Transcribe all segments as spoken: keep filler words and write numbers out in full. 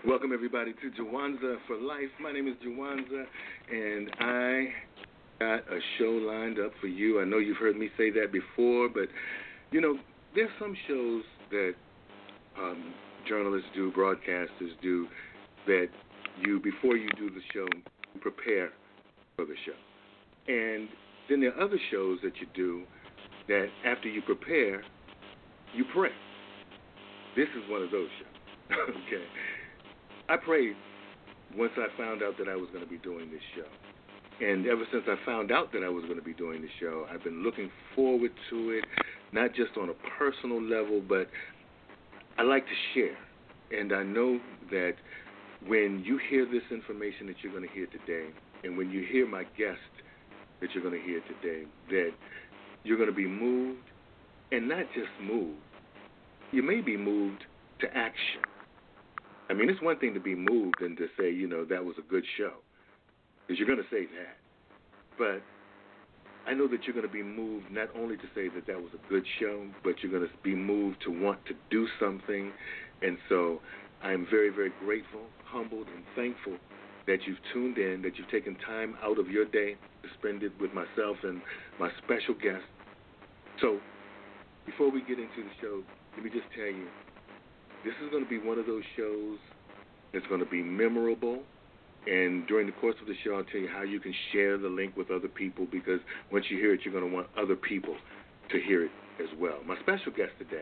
Welcome, everybody, to Jawanza for Life. My name is Jawanza, and I got a show lined up for you. I know you've heard me say that before, but, you know, there's some shows that um, journalists do, broadcasters do, that you, before you do the show, you prepare for the show. And then there are other shows that you do that after you prepare, you pray. This is one of those shows. Okay. I prayed once I found out that I was going to be doing this show. And ever since I found out that I was going to be doing the show, I've been looking forward to it, not just on a personal level, but I like to share. And I know that when you hear this information that you're going to hear today, and when you hear my guest that you're going to hear today, that you're going to be moved, and not just moved, you may be moved to action. I mean, it's one thing to be moved and to say, you know, that was a good show, because you're going to say that. But I know that you're going to be moved not only to say that that was a good show, but you're going to be moved to want to do something. And so I am very, very grateful, humbled, and thankful that you've tuned in, that you've taken time out of your day to spend it with myself and my special guest. So before we get into the show, let me just tell you, this is going to be one of those shows that's going to be memorable. And during the course of the show, I'll tell you how you can share the link with other people, because once you hear it, you're going to want other people to hear it as well. My special guest today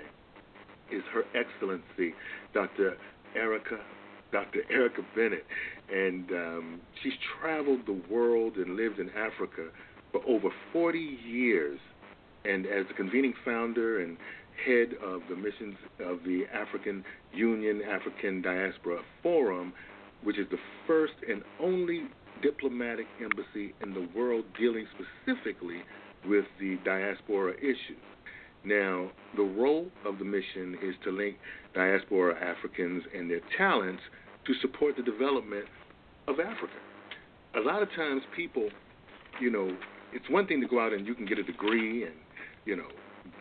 is Her Excellency, Doctor Erica, Doctor Erica Bennett. And um, she's traveled the world and lived in Africa for over forty years. And as the convening founder and head of the missions of the African Union African Diaspora Forum, which is the first and only diplomatic embassy in the world dealing specifically with the diaspora issue. Now, the role of the mission is to link diaspora Africans and their talents to support the development of Africa. A lot of times people, you know, it's one thing to go out and you can get a degree and, you know,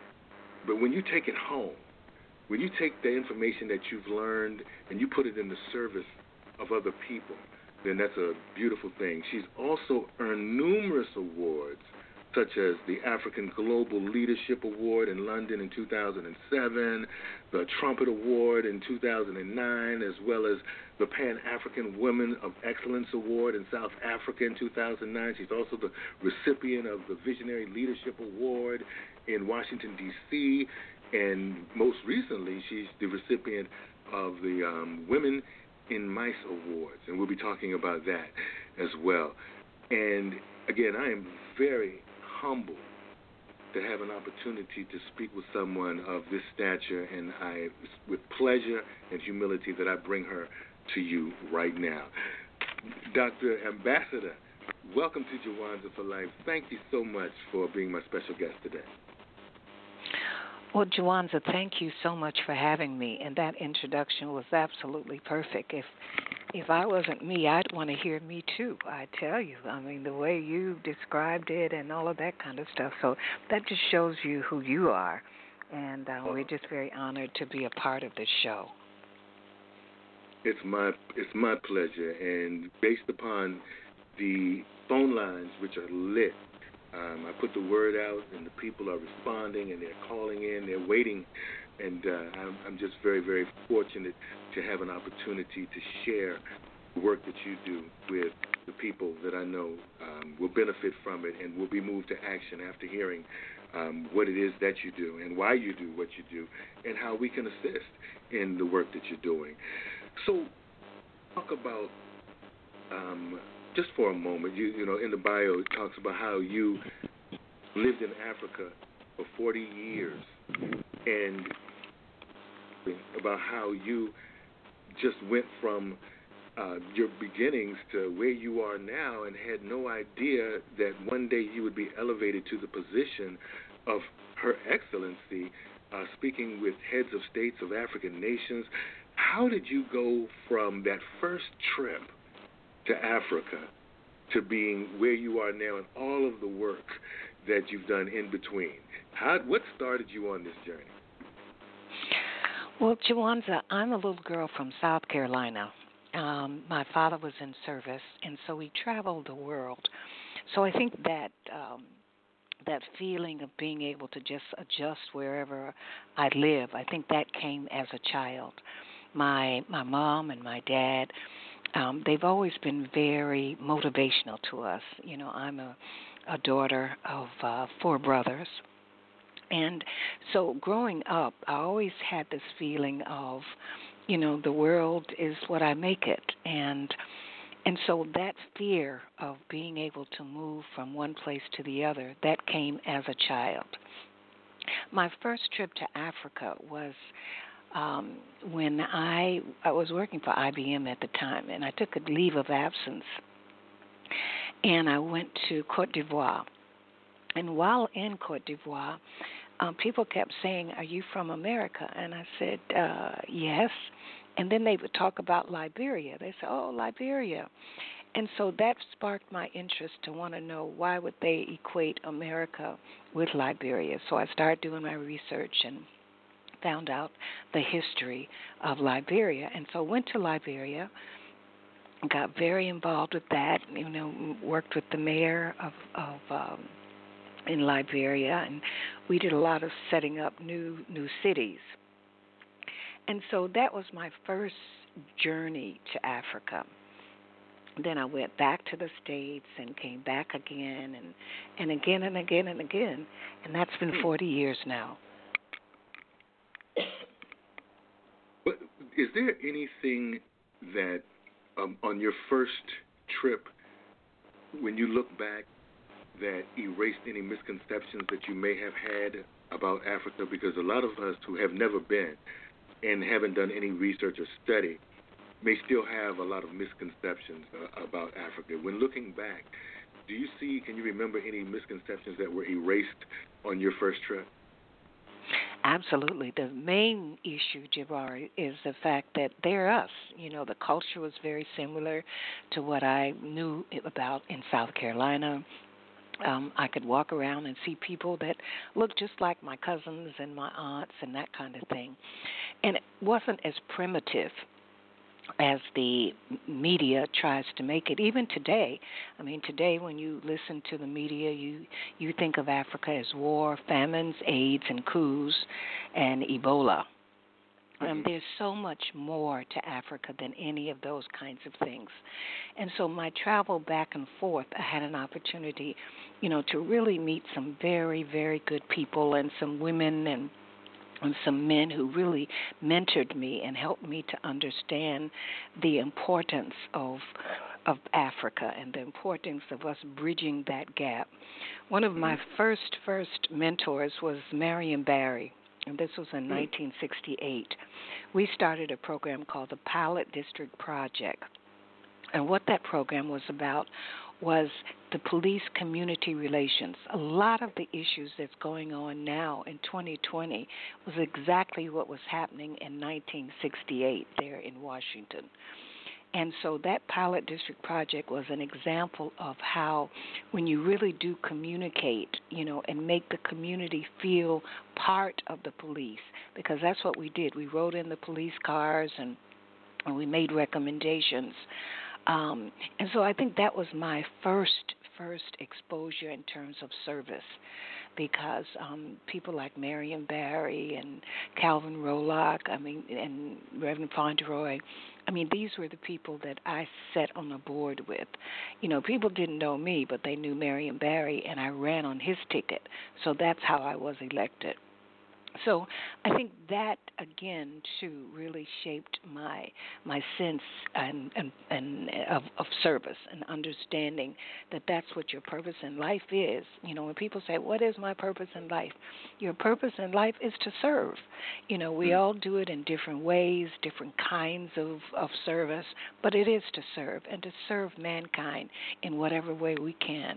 but when you take it home, when you take the information that you've learned and you put it in the service of other people, then that's a beautiful thing. She's also earned numerous awards, such as the African Global Leadership Award in London in two thousand seven, the Trumpet Award in two thousand nine, as well as the Pan-African Women of Excellence Award in South Africa in two thousand nine. She's also the recipient of the Visionary Leadership Award in Washington, D C, and most recently, she's the recipient of the um, Women in Mice Awards, and we'll be talking about that as well. And again, I am very humbled to have an opportunity to speak with someone of this stature, and I, with pleasure and humility, that I bring her to you right now. Doctor Ambassador, welcome to Jawanza for Life. Thank you so much for being my special guest today. Well, Jawanza, thank you so much for having me, and that introduction was absolutely perfect. If if I wasn't me, I'd want to hear me too, I tell you. I mean, the way you described it and all of that kind of stuff. So that just shows you who you are, and uh, we're just very honored to be a part of this show. It's my it's my pleasure, and based upon the phone lines, which are lit, Um, I put the word out, and the people are responding, and they're calling in, they're waiting, and uh, I'm, I'm just very, very fortunate to have an opportunity to share the work that you do with the people that I know um, will benefit from it and will be moved to action after hearing um, what it is that you do and why you do what you do and how we can assist in the work that you're doing. So talk about um, just for a moment, you you know, in the bio it talks about how you lived in Africa for forty years, and about how you just went from uh, your beginnings to where you are now, and had no idea that one day you would be elevated to the position of Her Excellency, uh, speaking with heads of states of African nations. How did you go from that first trip to Africa to being where you are now and all of the work that you've done in between? How, what started you on this journey? Well, Jawanza, I'm a little girl from South Carolina, Um, my father was in service, and so we traveled the world. So I think that um, that feeling of being able to just adjust wherever I live, I think that came as a child. My my mom and my dad, um, they've always been very motivational to us. You know, I'm a, a daughter of uh, four brothers. And so growing up, I always had this feeling of, you know, the world is what I make it. And and so that fear of being able to move from one place to the other, that came as a child. My first trip to Africa was um, when I I was working for I B M at the time, and I took a leave of absence, and I went to Cote d'Ivoire. And while in Cote d'Ivoire, um, people kept saying, "Are you from America?" And I said, uh, "Yes." And then they would talk about Liberia. They said, "Oh, Liberia." And so that sparked my interest to want to know why would they equate America with Liberia. So I started doing my research and found out the history of Liberia. And so went to Liberia, got very involved with that, you know, worked with the mayor of, of um, in Liberia, and we did a lot of setting up new new cities. And so that was my first journey to Africa. Then I went back to the States and came back again and, and again and again and again. And that's been forty years now. But is there anything that um, on your first trip, when you look back, that erased any misconceptions that you may have had about Africa? Because a lot of us who have never been and haven't done any research or study may still have a lot of misconceptions uh, about Africa. When looking back, do you see, can you remember any misconceptions that were erased on your first trip? Absolutely. The main issue, Jabari, is the fact that they're us. You know, the culture was very similar to what I knew about in South Carolina. Um, I could walk around and see people that looked just like my cousins and my aunts and that kind of thing. And it wasn't as primitive as the media tries to make it. Even today, I mean, today when you listen to the media, you, you think of Africa as war, famines, AIDS, and coups, and Ebola. Um, there's so much more to Africa than any of those kinds of things. And so my travel back and forth, I had an opportunity, you know, to really meet some very, very good people and some women and and some men who really mentored me and helped me to understand the importance of of Africa and the importance of us bridging that gap. One of my first, first mentors was Marion Barry, and this was in nineteen sixty-eight. We started a program called the Pilot District Project. And what that program was about was the police community relations. A lot of the issues that's going on now in twenty twenty was exactly what was happening in nineteen sixty-eight there in Washington. And so that Pilot District Project was an example of how when you really do communicate, you know, and make the community feel part of the police, because that's what we did. We rode in the police cars and, and we made recommendations. Um, and so I think that was my first, first exposure in terms of service, because um, people like Marion Barry and Calvin Rolock, I mean, and Reverend Fauntleroy, I mean, these were the people that I sat on the board with. You know, people didn't know me, but they knew Marion Barry, and I ran on his ticket. So that's how I was elected. So I think that, again, too, really shaped my my sense and, and, and of, of service and understanding that that's what your purpose in life is. You know, when people say, what is my purpose in life? Your purpose in life is to serve. You know, we all do it in different ways, different kinds of, of service, but it is to serve and to serve mankind in whatever way we can.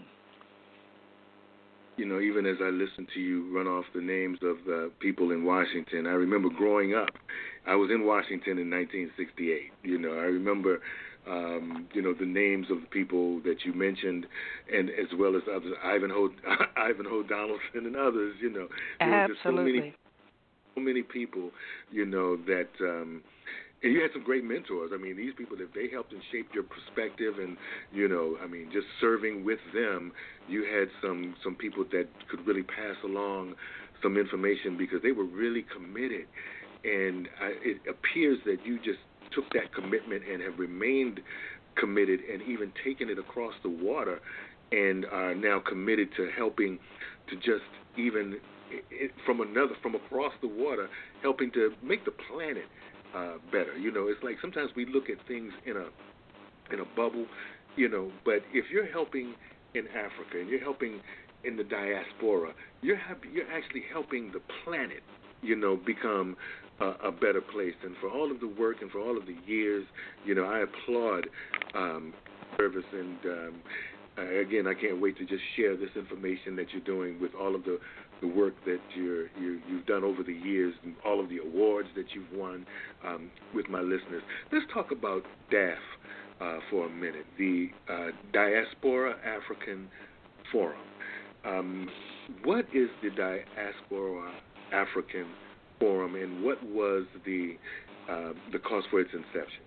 You know, even as I listened to you run off the names of the people in Washington, I remember growing up. I was in Washington in nineteen sixty-eight. You know, I remember, um, you know, the names of the people that you mentioned, and as well as others, Ivanhoe, Ivanhoe Donaldson and others. You know, there Absolutely. were just so many, so many people. You know that um, And you had some great mentors. I mean, these people, if they helped and shaped your perspective, and you know, I mean, just serving with them, you had some some people that could really pass along some information because they were really committed. And I, it appears that you just took that commitment and have remained committed, and even taken it across the water, and are now committed to helping to just even it, from another from across the water, helping to make the planet uh, better. You know, it's like sometimes we look at things in a in a bubble, you know, but if you're helping in Africa and you're helping in the diaspora, you're happy, you're actually helping the planet, you know, become a, a better place. And for all of the work and for all of the years, you know, I applaud um, service. And um, uh, again, I can't wait to just share this information that you're doing with all of the, the work that you're, you, you've done over the years, and all of the awards that you've won um, with my listeners. Let's talk about D A F uh, for a minute, the uh, Diaspora African Forum. Um, what is the Diaspora African Forum, and what was the uh, the cause for its inception?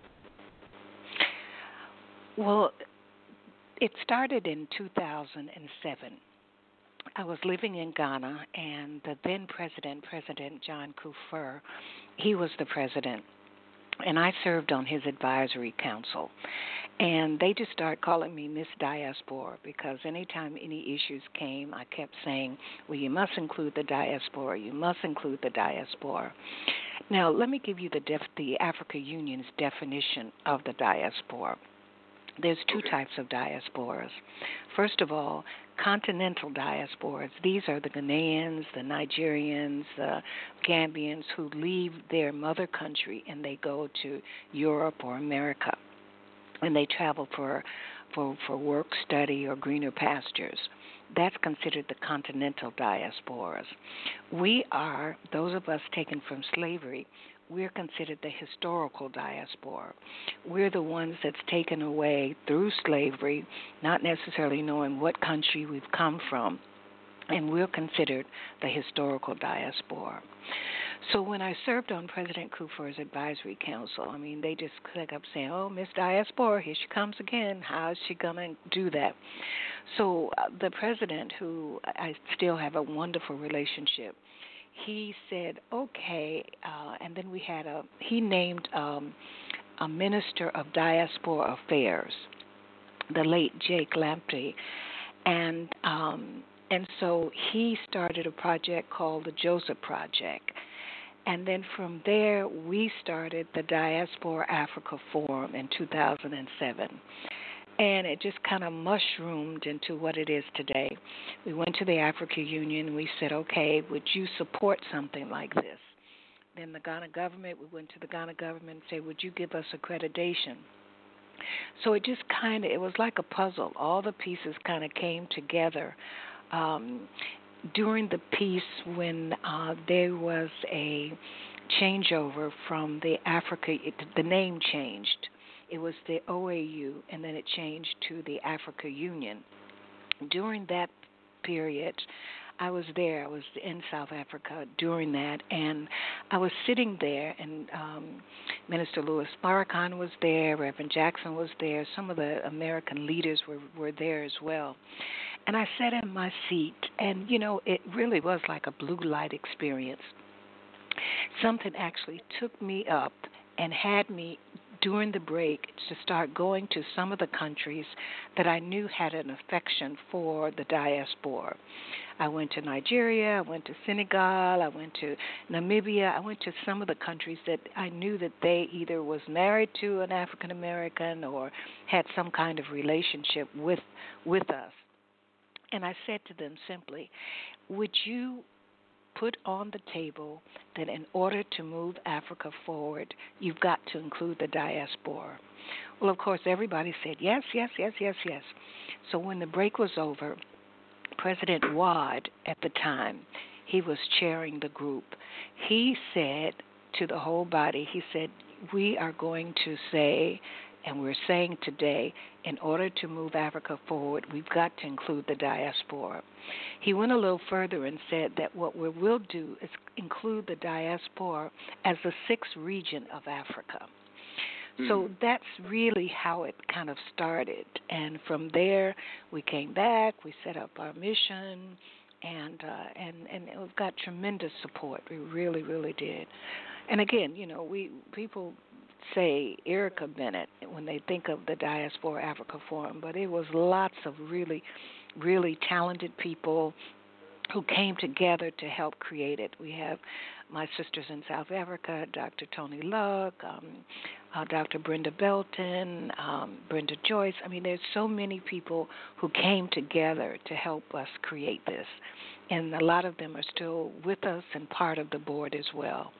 Well, it started in two thousand seven. I was living in Ghana, and the then president, President John Kufuor, he was the president, and I served on his advisory council. And they just started calling me Miss Diaspora, because anytime any issues came, I kept saying, well, you must include the diaspora, you must include the diaspora. Now, let me give you the, def- the Africa Union's definition of the diaspora. There's two Okay. types of diasporas. First of all, continental diasporas. These are the Ghanaians, the Nigerians, the Gambians who leave their mother country and they go to Europe or America, and they travel for, for, for work, study, or greener pastures. That's considered the continental diasporas. We are, those of us taken from slavery, we're considered the historical diaspora. We're the ones that's taken away through slavery, not necessarily knowing what country we've come from, and we're considered the historical diaspora. So when I served on President Kufuor's advisory council, I mean, they just kept saying, oh, Miss Diaspora, here she comes again. How is she going to do that? So uh, the president, who I still have a wonderful relationship, he said, okay, uh, and then we had a, he named um, a minister of diaspora affairs, the late Jake Lamptey, and um, and so he started a project called the Joseph Project. And then from there, we started the Diaspora Africa Forum in two thousand seven. And it just kind of mushroomed into what it is today. We went to the Africa Union and we said, okay, would you support something like this? Then the Ghana government, we went to the Ghana government and said, would you give us accreditation? So it just kind of, it was like a puzzle. All the pieces kind of came together. Um, during the piece when uh, there was a changeover from the Africa, it, the name changed. It was the O A U, and then it changed to the Africa Union. During that period, I was there. I was in South Africa during that, and I was sitting there, and um, Minister Louis Farrakhan was there, Reverend Jackson was there, some of the American leaders were, were there as well. And I sat in my seat, and, you know, it really was like a blue light experience. Something actually took me up and had me during the break to start going to some of the countries that I knew had an affection for the diaspora. I went to Nigeria, I went to Senegal, I went to Namibia, I went to some of the countries that I knew that they either was married to an African American or had some kind of relationship with with us. And I said to them simply, would you put on the table that in order to move Africa forward, you've got to include the diaspora? Well, of course, everybody said yes, yes, yes, yes, yes. So when the break was over, President Wad at the time, he was chairing the group. He said to the whole body, he said, we are going to say, and we're saying today, in order to move Africa forward, we've got to include the diaspora. He went a little further and said that what we will do is include the diaspora as the sixth region of Africa. So Mm. that's really how it kind of started. And from there, we came back, we set up our mission, and uh, and and we've got tremendous support. We really, really did. And again, you know, we people say Erica Bennett when they think of the Diaspora Africa Forum, but it was lots of really, really talented people who came together to help create it. We have my sisters in South Africa, Doctor Tony Luck, um, uh, Doctor Brenda Belton, um, Brenda Joyce. I mean, there's so many people who came together to help us create this, and a lot of them are still with us and part of the board as well.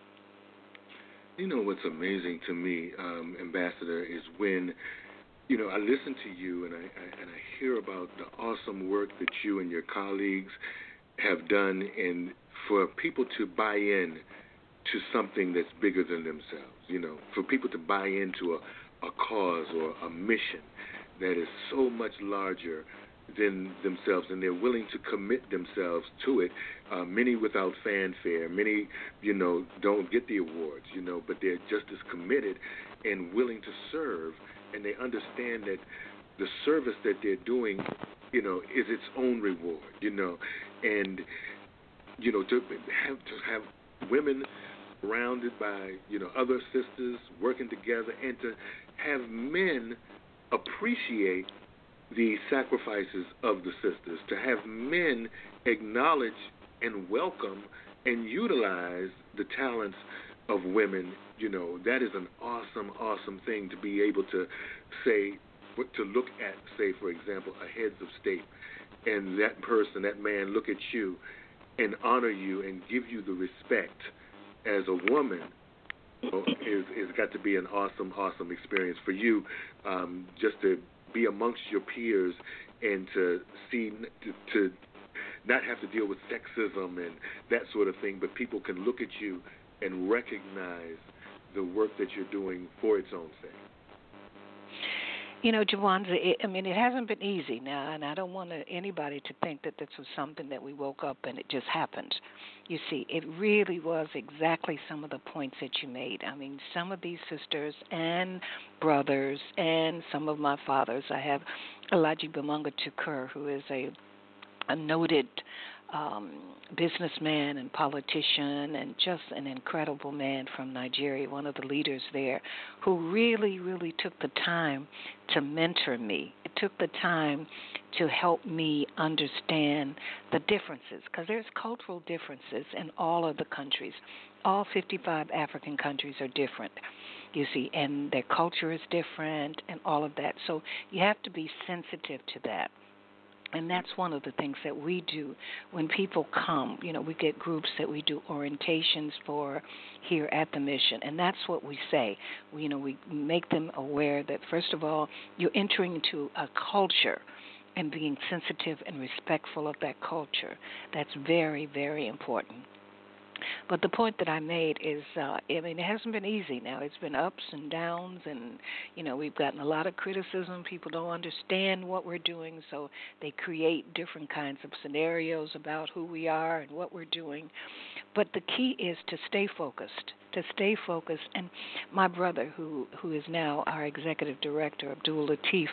You know what's amazing to me, um, Ambassador, is when you know I listen to you and I, I and I hear about the awesome work that you and your colleagues have done, and for people to buy in to something that's bigger than themselves. You know, for people to buy into a, a cause or a mission that is so much larger than themselves, and they're willing to commit themselves to it. Uh, many without fanfare, many, you know, don't get the awards, you know, but they're just as committed and willing to serve, and they understand that the service that they're doing, you know, is its own reward, you know, and you know to have to have women surrounded by you know other sisters working together, and to have men appreciate the sacrifices of the sisters, to have men acknowledge and welcome and utilize the talents of women, you know, that is an awesome, awesome thing to be able to say, to look at, say, for example, a heads of state, and that person, that man, look at you and honor you and give you the respect as a woman. Is is got to be an awesome, awesome experience for you, um, just to be amongst your peers and to see to, to not have to deal with sexism and that sort of thing, but people can look at you and recognize the work that you're doing for its own sake. You know, Jawanza, it, I mean, it hasn't been easy now, and I don't want anybody to think that this was something that we woke up and it just happened. You see, it really was exactly some of the points that you made. I mean, some of these sisters and brothers and some of my fathers, I have Alhaji Bamanga Tukur, who is a, a noted um, businessman and politician and just an incredible man from Nigeria, one of the leaders there, who really, really took the time to mentor me. It took the time to help me understand the differences, because there's cultural differences in all of the countries. All fifty-five African countries are different, you see, and their culture is different and all of that. So you have to be sensitive to that. And that's one of the things that we do when people come. You know, we get groups that we do orientations for here at the mission, and that's what we say. We, you know, we make them aware that, first of all, you're entering into a culture and being sensitive and respectful of that culture. That's very, very important. But the point that I made is, uh, I mean, it hasn't been easy now. It's been ups and downs, and, you know, we've gotten a lot of criticism. People don't understand what we're doing, so they create different kinds of scenarios about who we are and what we're doing. But the key is to stay focused, to stay focused. And my brother, who, who is now our executive director, Abdul Latif,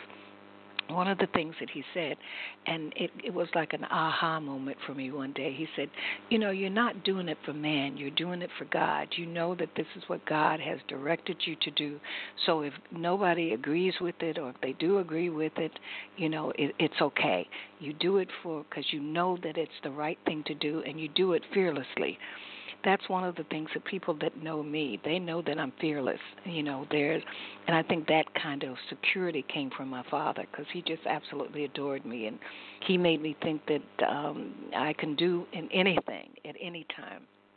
one of the things that he said, and it, it was like an aha moment for me one day, he said, you know, you're not doing it for man, you're doing it for God. You know that this is what God has directed you to do. So if nobody agrees with it, or if they do agree with it, you know, it, it's okay. You do it for, because you know that it's the right thing to do, and you do it fearlessly. That's one of the things that people that know me, they know that I'm fearless. You know, there's, and I think that kind of security came from my father, because he just absolutely adored me, and he made me think that um, I can do in anything at any time.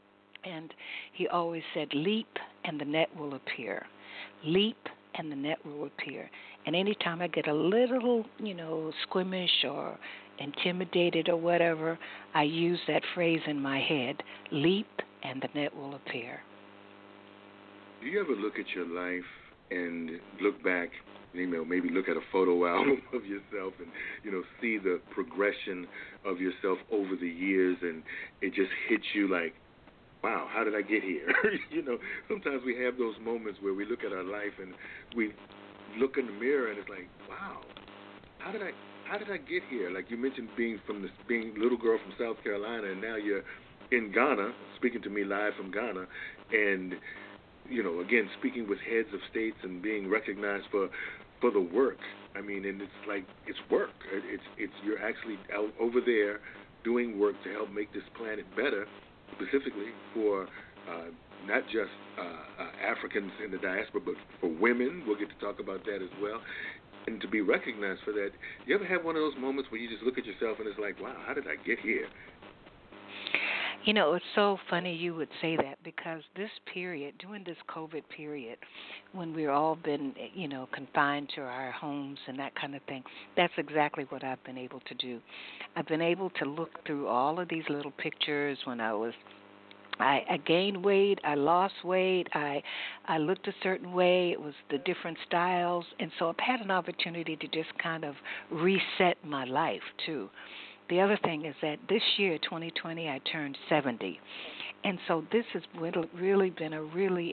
And he always said, leap and the net will appear. Leap and the net will appear. And anytime I get a little, you know, squeamish or intimidated or whatever, I use that phrase in my head, leap and the net will appear. Do you ever look at your life and look back, you know, maybe look at a photo album of yourself and, you know, see the progression of yourself over the years, and it just hits you like, wow, how did I get here? You know, sometimes we have those moments where we look at our life and we look in the mirror and it's like, wow, how did I how did I get here? Like you mentioned, being from this being a little girl from South Carolina, and now you're in Ghana, speaking to me live from Ghana, and you know, again, speaking with heads of states and being recognized for for the work. I mean, and it's like it's work. It's it's you're actually out over there doing work to help make this planet better, specifically for uh, not just uh, uh, Africans in the diaspora, but for women. We'll get to talk about that as well. And to be recognized for that. You ever have one of those moments where you just look at yourself and it's like, wow, how did I get here? You know, it's so funny you would say that, because this period, during this COVID period, when we've all been, you know, confined to our homes and that kind of thing, that's exactly what I've been able to do. I've been able to look through all of these little pictures when I was I, I gained weight, I lost weight, I I looked a certain way, it was the different styles, and so I've had an opportunity to just kind of reset my life too. The other thing is that this year, twenty twenty, I turned seventy, and so this has really been a really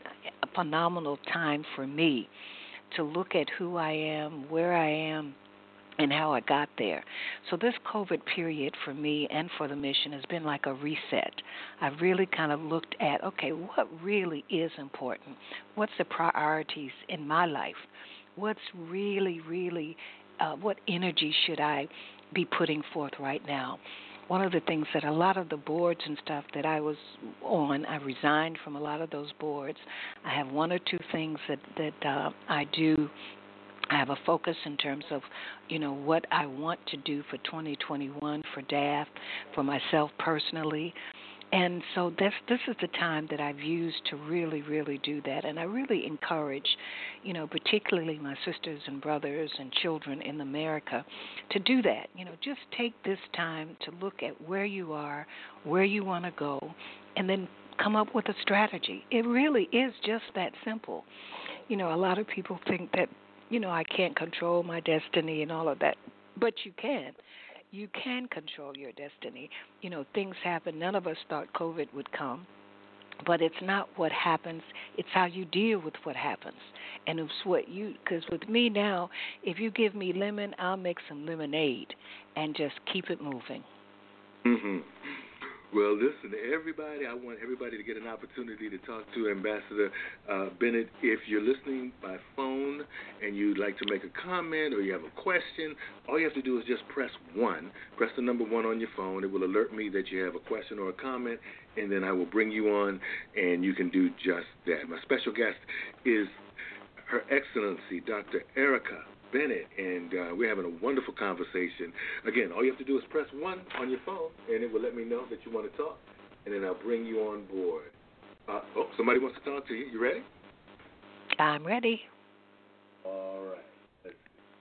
a phenomenal time for me to look at who I am, where I am, and how I got there. So this COVID period for me and for the mission has been like a reset. I've really kind of looked at, okay, what really is important? What's the priorities in my life? What's really, really, uh, what energy should I be putting forth right now? One of the things that a lot of the boards and stuff that I was on, I resigned from a lot of those boards. I have one or two things that, that uh, I do. I have a focus in terms of, you know, what I want to do for twenty twenty-one for D A F, for myself personally. And so this, this is the time that I've used to really, really do that. And I really encourage, you know, particularly my sisters and brothers and children in America to do that. You know, just take this time to look at where you are, where you want to go, and then come up with a strategy. It really is just that simple. You know, a lot of people think that, you know, I can't control my destiny and all of that, but you can. You can control your destiny. You know, things happen. None of us thought COVID would come, but it's not what happens. It's how you deal with what happens. And it's what you, because with me now, if you give me lemon, I'll make some lemonade and just keep it moving. Mm-hmm. Well, listen, everybody, I want everybody to get an opportunity to talk to Ambassador uh, Bennett. If you're listening by phone and you'd like to make a comment or you have a question, all you have to do is just press one. Press the number one on your phone. It will alert me that you have a question or a comment, and then I will bring you on, and you can do just that. My special guest is Her Excellency, Doctor Erica Bennett, and uh, we're having a wonderful conversation. Again, all you have to do is press one on your phone, and it will let me know that you want to talk, and then I'll bring you on board. Uh, oh, somebody wants to talk to you. You ready? I'm ready. All right. Let's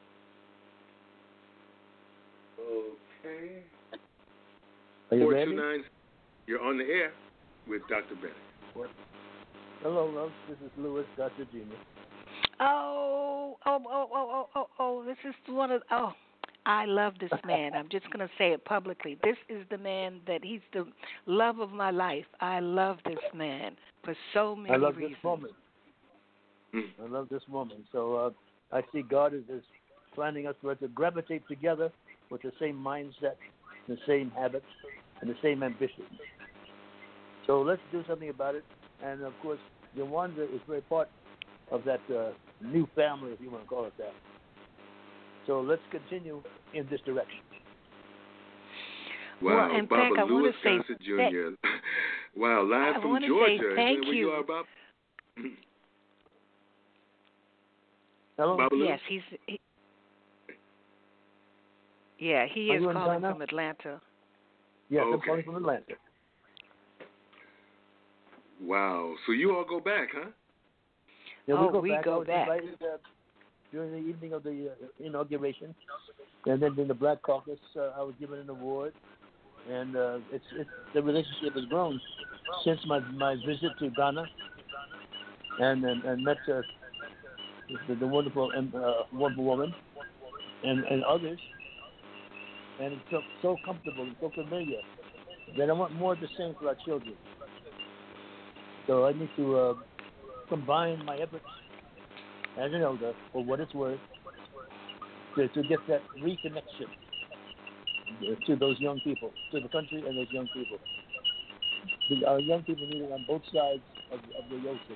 see. Okay. Are you four ready? two nine, you're on the air with Doctor Bennett. Hello, love. This is Louis, Doctor Junior Oh, oh, oh, oh, oh, oh, oh, this is one of, oh, I love this man. I'm just going to say it publicly. This is the man that he's the love of my life. I love this man for so many I love reasons. this moment. I love this moment. So uh, I see God is, is planning us for us to gravitate together with the same mindset, the same habits, and the same ambitions. So let's do something about it. And, of course, Yawanda is very part of that uh, new family, if you want to call it that. So let's continue in this direction. Wow, well, in Baba fact, I Louis want to say Gossett Junior Wow, live I from want to Georgia. say thank Where you. you are, Bob? Hello? Baba Louis? Yes, he's. He, yeah, he Are is you in calling Ghana? from Atlanta. Yes, Okay. I'm calling from Atlanta. Wow. So you all go back, huh? Yeah, Oh, we go we back. go I was back. invited uh, during the evening of the uh, inauguration, and then in the Black Caucus, uh, I was given an award, and uh, it's, it's the relationship has grown since my my visit to Ghana, and and, and met uh, the, the wonderful um, uh, wonderful woman, and and others, and it's so, so comfortable and so familiar that I want more of the same for our children. So I need to uh, combine my efforts as an elder, for what it's worth, to, to get that reconnection to those young people, to the country and those young people. The, our young people need it on both sides of, of the ocean.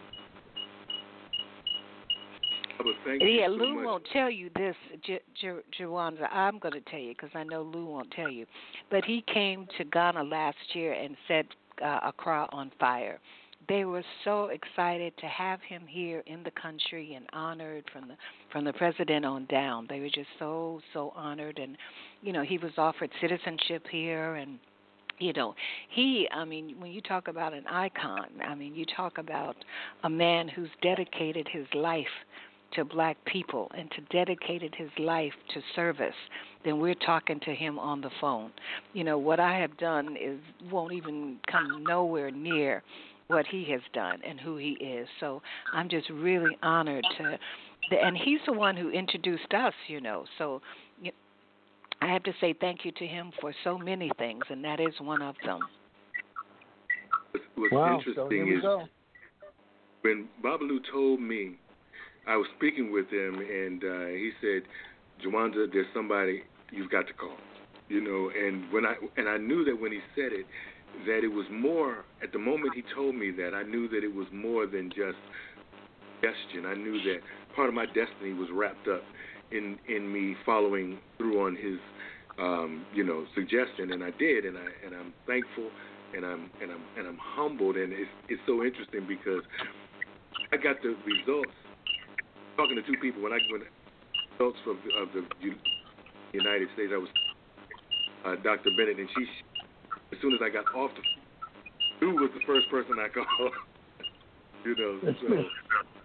Thank yeah, you so Lou much. won't tell you this, J- J- Jawanza. I'm going to tell you because I know Lou won't tell you. But he came to Ghana last year and set uh, Accra on fire. They were so excited to have him here in the country and honored from the from the president on down. They were just so so honored, and you know he was offered citizenship here, and you know he. I mean, when you talk about an icon, I mean you talk about a man who's dedicated his life to black people and to dedicated his life to service, then we're talking to him on the phone. You know, what I have done is won't even come nowhere near what he has done and who he is. So I'm just really honored to, and he's the one who introduced us, you know. So you, I have to say thank you to him for so many things, and that is one of them. What's wow, interesting so here we is go. when Babalu told me, I was speaking with him, and uh, he said, "Jawanza, there's somebody you've got to call." You know, and when I and I knew that when he said it, that it was more. At the moment he told me that, I knew that it was more than just suggestion. I knew that part of my destiny was wrapped up in in me following through on his, um, you know, suggestion, and I did, and I and I'm thankful, and I'm and I'm and I'm humbled, and it's it's so interesting because I got the results. Talking to two people when I when the results of the, of the United States, I was uh, Doctor Bennett, and she as soon as I got off the phone, Lou was the first person I called. you know, That's so. good.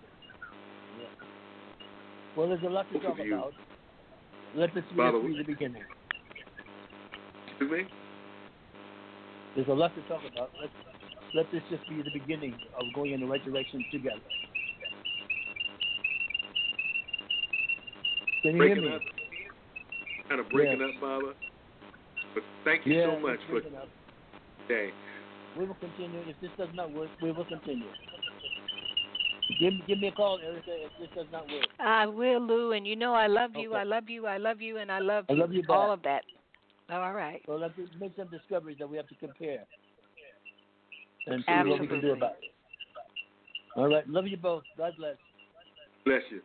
Well, there's a lot to Both talk of you. about. Let this Baba, be the beginning. Excuse me? There's a lot to talk about. Let's let this just be the beginning of going in the right direction together. Can you Breaking hear me? up, kind of breaking yes. up, Baba. But thank you yeah, so much for up. today. We will continue. If this does not work, we will continue. Give, give me a call, Erica, if this does not work. I will, Lou, and you know I love you, Okay. I love you, I love you, and I love I you. love you back. All of that. All right. So let's make some discoveries that we have to compare and see Absolutely. what we can do about it. All right. Love you both. God bless. Bless you.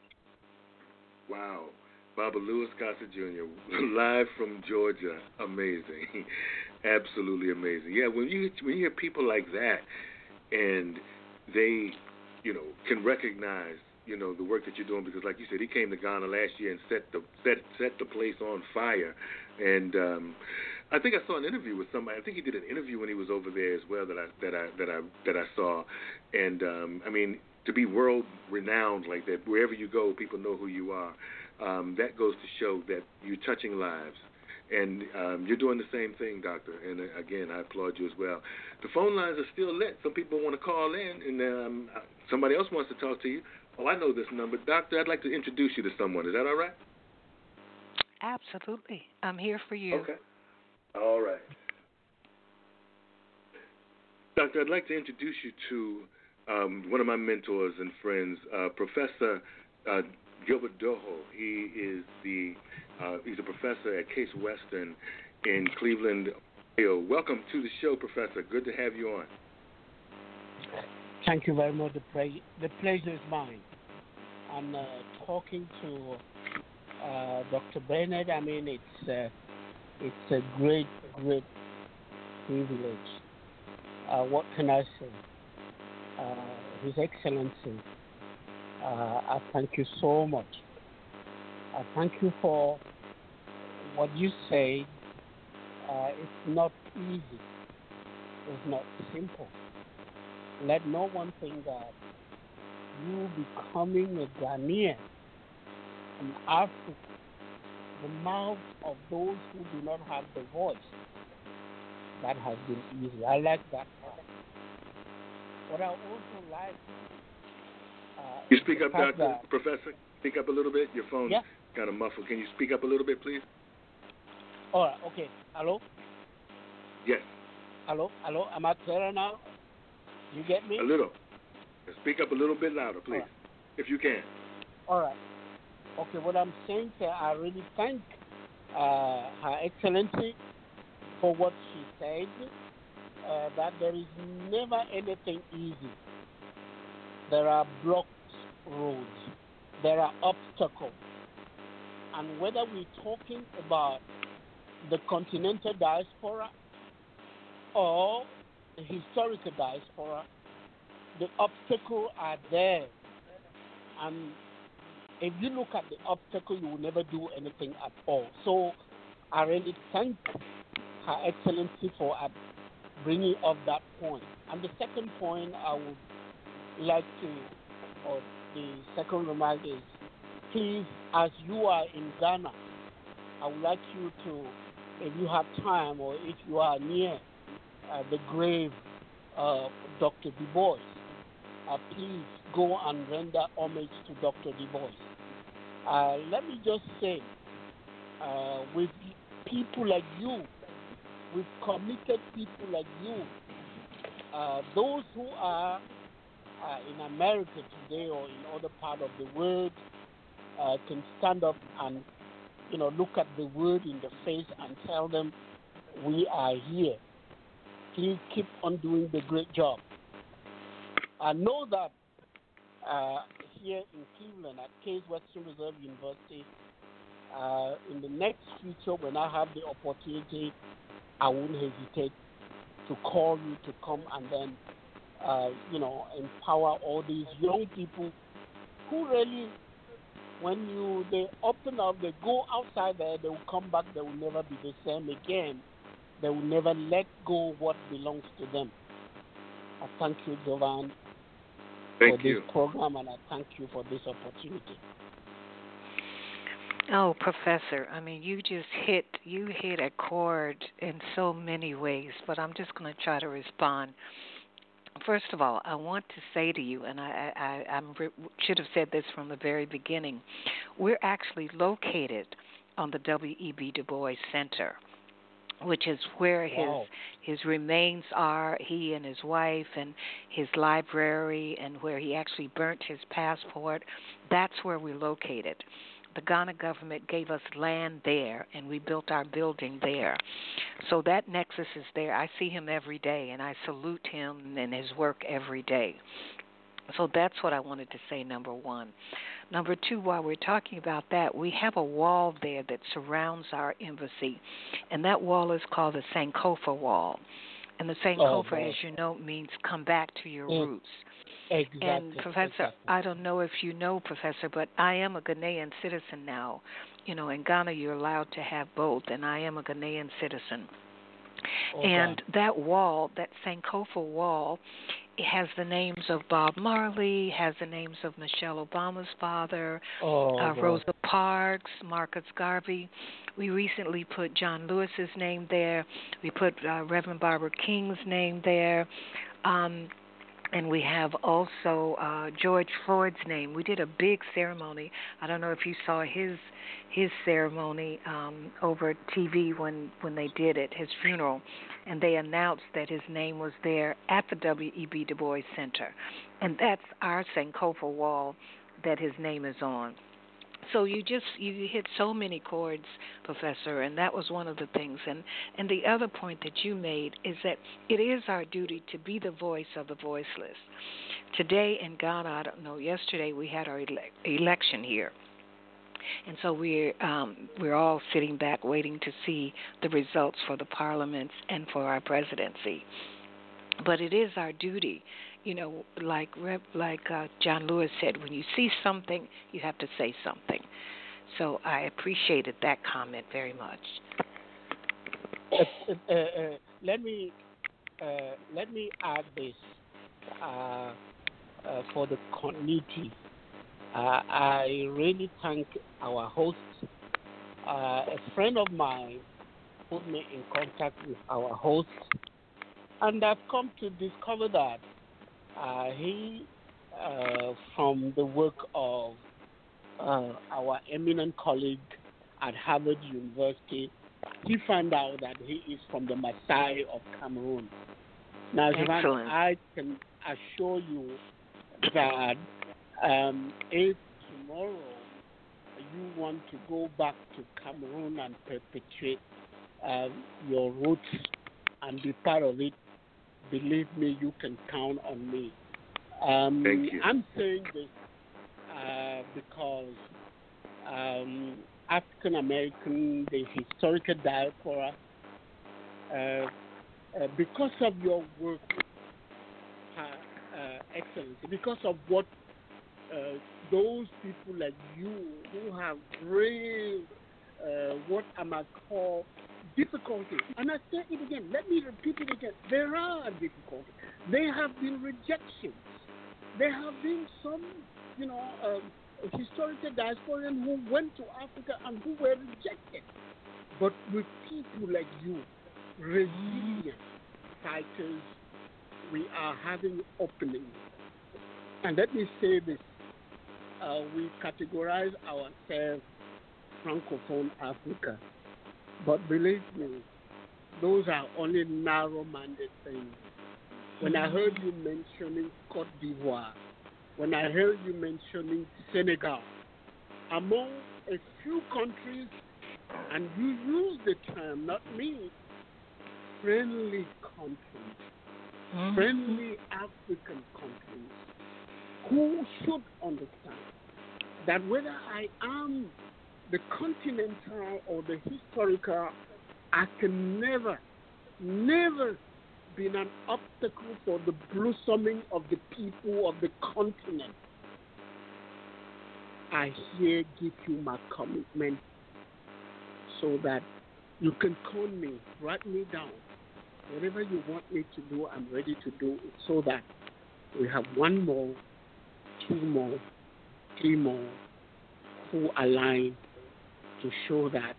Wow. Baba Louis Gossett Junior, live from Georgia. Amazing. Absolutely amazing. Yeah, when you when you hear people like that and they, you know, can recognize, you know, the work that you're doing, because like you said, he came to Ghana last year and set the set set the place on fire. And um I think I saw an interview with somebody. I think he did an interview when he was over there as well that I that I that I that I saw. And um I mean, to be world renowned like that, wherever you go, people know who you are. Um, that goes to show that you're touching lives. And um, you're doing the same thing, Doctor. And uh, again, I applaud you as well. The phone lines are still lit. Some people want to call in, and um, somebody else wants to talk to you. Oh, I know this number. Doctor, I'd like to introduce you to someone. Is that all right? Absolutely. I'm here for you. Okay. All right. Doctor, I'd like to introduce you to um, one of my mentors and friends, uh, Professor uh, Gilbert Doho. He is the uh, he's a professor at Case Western in Cleveland, Ohio. Welcome to the show, Professor. Good to have you on. Thank you very much. The, pre- the pleasure is mine. I'm uh, talking to uh, Doctor Bennett. I mean, it's uh, it's a great, great privilege. Uh, what can I say? Uh, His Excellency, uh, I thank you so much. I thank you for what you say. Uh, it's not easy. It's not simple. Let no one think that you becoming a Ghanaian in Africa, the mouth of those who do not have the voice, that has been easy. I like that part. What I also like. Uh, you speak up, Doctor that, Professor. Speak up a little bit. Your phone's yeah? kind of muffled. Can you speak up a little bit, please? All right. Okay. Hello. Yes. Hello. Hello. Am I clearer now? You get me? A little. Speak up a little bit louder, please, right. if you can. All right. Okay, what I'm saying here, I really thank uh, Her Excellency for what she said, uh, that there is never anything easy. There are blocked roads. There are obstacles. And whether we're talking about the continental diaspora or the historical diaspora, the obstacles are there. And if you look at the obstacle, you will never do anything at all. So I really thank Her Excellency for uh, bringing up that point. And the second point I would like to, or the second remark is, please, as you are in Ghana, I would like you to, if you have time or if you are near uh, the grave of Doctor Du Bois, uh, please go and render homage to Doctor Du Bois. Uh, let me just say, uh, with people like you, with committed people like you, uh, those who are uh, in America today or in other part of the world uh, can stand up and, you know, look at the world in the face and tell them, we are here. Please keep on doing the great job. I know that uh, here in Cleveland at Case Western Reserve University, uh, in the next future, when I have the opportunity, I won't hesitate to call you to come and then, uh, you know, empower all these young people who really, when you they open up, they go outside there, they will come back, they will never be the same again. They will never let go of what belongs to them. I thank you, Jovan, Thank for you. this program, and I thank you for this opportunity. Oh, Professor, I mean, you just hit you hit a chord in so many ways, but I'm just going to try to respond. First of all, I want to say to you, and I, I, I should have said this from the very beginning, we're actually located on the W E B Du Bois Center, which is where Wow. his his remains are, he and his wife, and his library, and where he actually burnt his passport. That's where we're located. The Ghana government gave us land there, and we built our building there. So that nexus is there. I see him every day, and I salute him and his work every day. So that's what I wanted to say, number one. Number two, while we're talking about that, we have a wall there that surrounds our embassy, and that wall is called the Sankofa Wall. And the Sankofa, Oh, as you know, means come back to your Mm. roots. Exactly. And Professor, exactly. I don't know if you know, Professor, but I am a Ghanaian citizen now. You know, in Ghana you're allowed to have both, and I am a Ghanaian citizen. Okay. And that wall, that Sankofa wall, it has the names of Bob Marley, has the names of Michelle Obama's father, oh, uh, God. Rosa Parks, Marcus Garvey. We recently put John Lewis's name there. We put uh, Reverend Barbara King's name there. Um, And we have also uh, George Floyd's name. We did a big ceremony. I don't know if you saw his his ceremony um, over T V when, when they did it, his funeral. And they announced that his name was there at the W E B Du Bois Center. And that's our Sankofa wall that his name is on. So you just you hit so many chords, Professor, and that was one of the things. And, and the other point that you made is that it is our duty to be the voice of the voiceless. Today in Ghana, I don't know, yesterday we had our ele- election here. And so we're, um, we're all sitting back waiting to see the results for the parliaments and for our presidency. But it is our duty, you know, like like uh, John Lewis said, when you see something, you have to say something. So I appreciated that comment very much. Uh, uh, uh, let me uh, let me add this uh, uh, for the committee. Uh, I really thank our host. Uh, a friend of mine put me in contact with our host, and I've come to discover that uh, he, uh, from the work of uh, our eminent colleague at Harvard University, he found out that he is from the Maasai of Cameroon. Now, Jovan, I can assure you that um, if tomorrow you want to go back to Cameroon and perpetuate um, your roots and be part of it, believe me, you can count on me. Um, Thank you. I'm saying this uh, because um, African American, the historical diaspora, uh, uh, because of your work, uh, uh, Excellency, because of what uh, those people like you who have braved uh, what I might call difficulties. And I say it again, let me repeat it again. There are difficulties. There have been rejections. There have been some, you know, um, historical diasporians who went to Africa and who were rejected. But with people like you, resilient fighters, we are having openings. And let me say this. Uh, we categorize ourselves Francophone Africa. But believe me, those are only narrow-minded things. When I heard you mentioning Cote d'Ivoire, when I heard you mentioning Senegal, among a few countries, and you use the term, not me, friendly countries, mm-hmm. friendly African countries, who should understand that whether I am the continental or the historical, I can never, never be an obstacle for the blossoming of the people of the continent. I here give you my commitment so that you can call me, write me down. Whatever you want me to do, I'm ready to do it so that we have one more, two more, three more who align to show that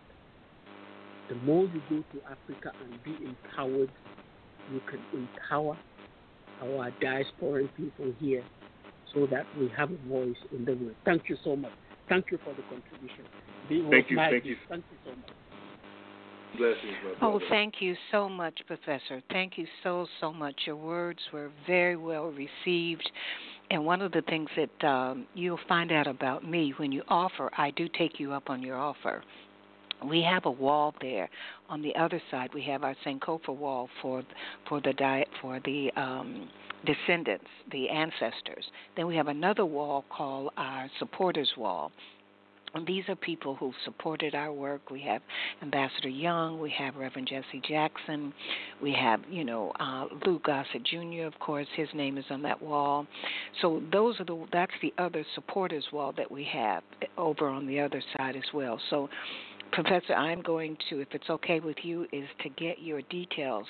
the more you go to Africa and be empowered, you can empower our diaspora people here so that we have a voice in the world. Thank you so much. Thank you for the contribution. Thank you. Thank you. Thank you so much. Blessings, my oh, brother. thank you so much, Professor. Thank you so, so much. Your words were very well received. And one of the things that um, you'll find out about me, when you offer, I do take you up on your offer. We have a wall there. On the other side, we have our Sankofa wall for for the diet for the um, descendants, the ancestors. Then we have another wall called our supporters wall. And these are people who supported our work. We have Ambassador Young. We have Reverend Jesse Jackson. We have, you know, uh, Lou Gossett Junior, of course. His name is on that wall. So those are the that's the other supporters wall that we have over on the other side as well. So, Professor, I'm going to, if it's okay with you, is to get your details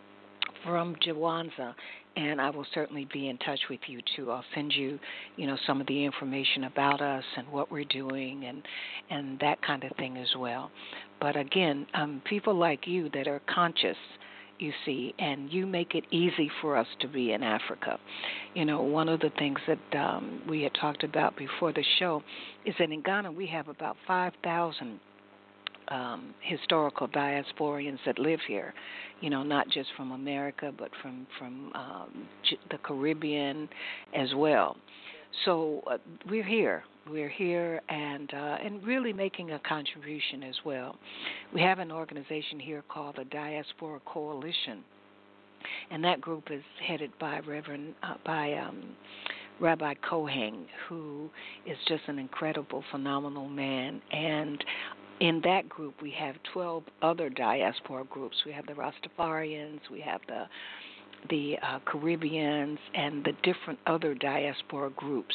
from Jawanza, and I will certainly be in touch with you too. I'll send you, you know, some of the information about us and what we're doing and and that kind of thing as well. But again, um, people like you that are conscious, you see, and you make it easy for us to be in Africa. You know, one of the things that um, we had talked about before the show is that in Ghana we have about five thousand Um, historical diasporians that live here, you know, not just from America, but from from um, the Caribbean as well. So uh, we're here, we're here, and uh, and really making a contribution as well. We have an organization here called the Diaspora Coalition, and that group is headed by Reverend uh, by um, Rabbi Koheng, who is just an incredible, phenomenal man. And in that group, we have twelve other diaspora groups. We have the Rastafarians, we have the the uh, Caribbeans, and the different other diaspora groups.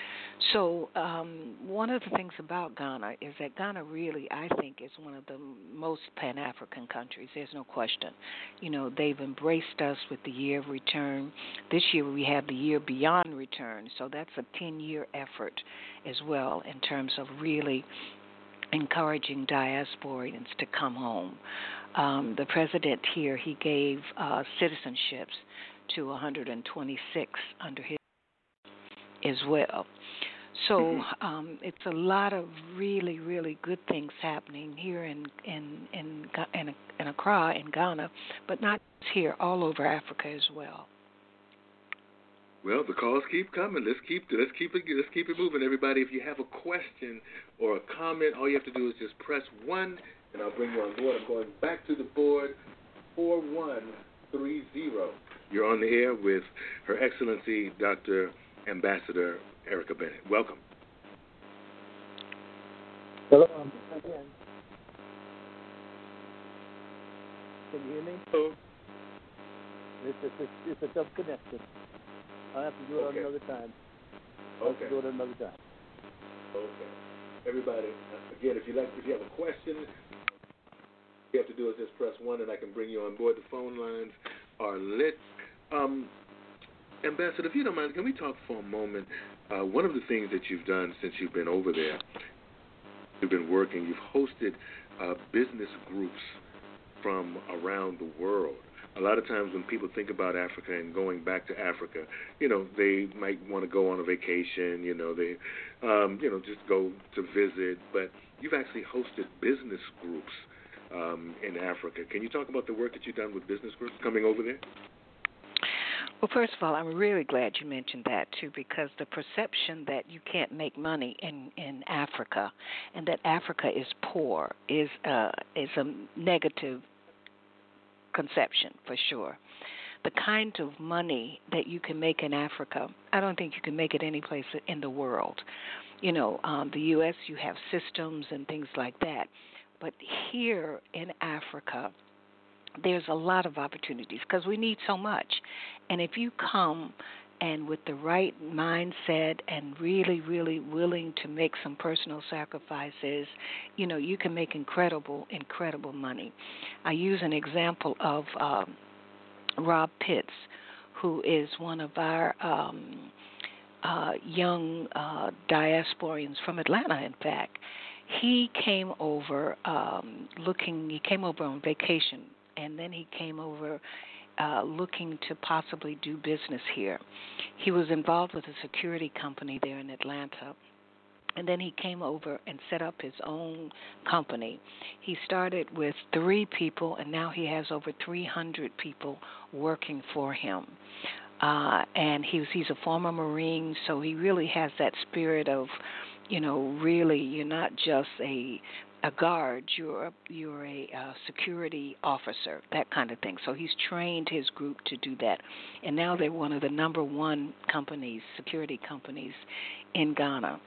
So um, one of the things about Ghana is that Ghana really, I think, is one of the most Pan-African countries. There's no question. You know, they've embraced us with the year of return. This year we have the year beyond return, so that's a ten-year effort as well in terms of really encouraging diasporians to come home. Um, the president here, he gave uh, citizenships to one hundred twenty-six under his as well. So um, it's a lot of really, really good things happening here in in in in, in Accra, in Ghana, but not here, all over Africa as well. Well, the calls keep coming. Let's keep let's keep it let's keep it moving, everybody. If you have a question or a comment, all you have to do is just press one, and I'll bring you on board. I'm going back to the board. Four one three zero. You're on the air with Her Excellency Doctor Ambassador Erica Bennett. Welcome. Hello, um, again. Can you hear me? Hello. It's a, it's, it's a tough connection. I'll have to do it Okay. another time. I'll Okay. have to do it another time. Okay. Everybody, again, if you like, if you have a question, you have to do is just press one, and I can bring you on board. The phone lines are lit. Um, Ambassador, if you don't mind, can we talk for a moment? Uh, one of the things that you've done since you've been over there, you've been working, you've hosted uh, business groups from around the world. A lot of times when people think about Africa and going back to Africa, you know, they might want to go on a vacation, you know, they, um, you know, just go to visit. But you've actually hosted business groups um, in Africa. Can you talk about the work that you've done with business groups coming over there? Well, first of all, I'm really glad you mentioned that, too, because the perception that you can't make money in, in Africa and that Africa is poor is, uh, is a negative conception, for sure. The kind of money that you can make in Africa, I don't think you can make it any place in the world. You know, um, the U S, you have systems and things like that. But here in Africa, there's a lot of opportunities because we need so much. And if you come and with the right mindset and really, really willing to make some personal sacrifices, you know, you can make incredible, incredible money. I use an example of um, Rob Pitts, who is one of our um, uh, young uh, diasporians from Atlanta, in fact. He came over um, looking, he came over on vacation, and then he came over uh, looking to possibly do business here. He was involved with a security company there in Atlanta, and then he came over and set up his own company. He started with three people, and now he has over three hundred people working for him. Uh, and he was, he's a former Marine, so he really has that spirit of, you know, really you're not just a a guard, you're a, you're a uh, security officer, that kind of thing. So he's trained his group to do that. And now they're one of the number one companies, security companies in Ghana.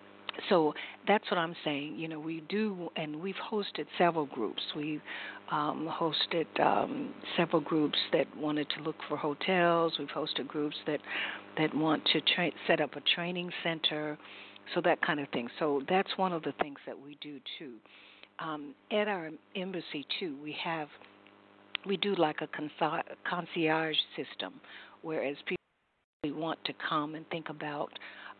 So that's what I'm saying. You know, we do, and we've hosted several groups. We've um, hosted um, several groups that wanted to look for hotels. We've hosted groups that, that want to tra- set up a training center, so that kind of thing. So that's one of the things that we do, too. Um, at our embassy, too, we have, we do like a conci- concierge system, whereas people want to come and think about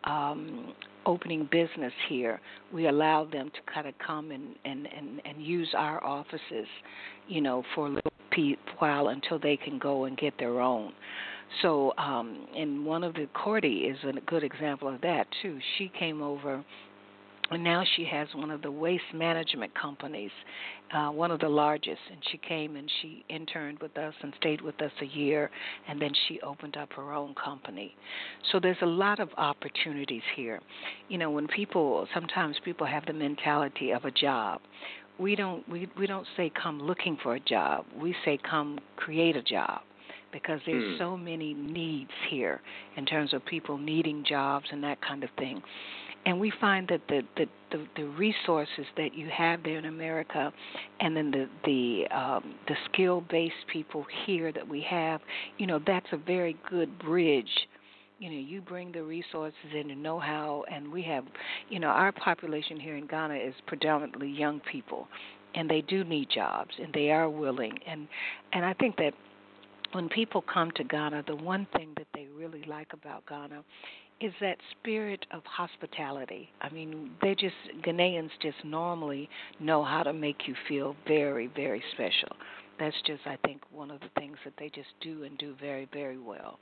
um, opening business here, we allow them to kind of come and, and, and, and use our offices, you know, for a little while until they can go and get their own. So, um, and one of the, Cordy is a good example of that, too. She came over, and now she has one of the waste management companies, uh, one of the largest, and she came and she interned with us and stayed with us a year, and then she opened up her own company. So there's a lot of opportunities here. You know, when people, sometimes people have the mentality of a job. We don't, we, we don't say come looking for a job. We say come create a job, because there's mm. so many needs here in terms of people needing jobs and that kind of thing. And we find that the, the, the, the resources that you have there in America, and then the the, um, the skill-based people here that we have, you know, that's a very good bridge. You know, you bring the resources and the know-how, and we have, you know, our population here in Ghana is predominantly young people, and they do need jobs, and they are willing. And, and I think that when people come to Ghana, the one thing that they really like about Ghana is that spirit of hospitality. I mean, they just, Ghanaians just normally know how to make you feel very, very special. That's just, I think, one of the things that they just do and do very, very well.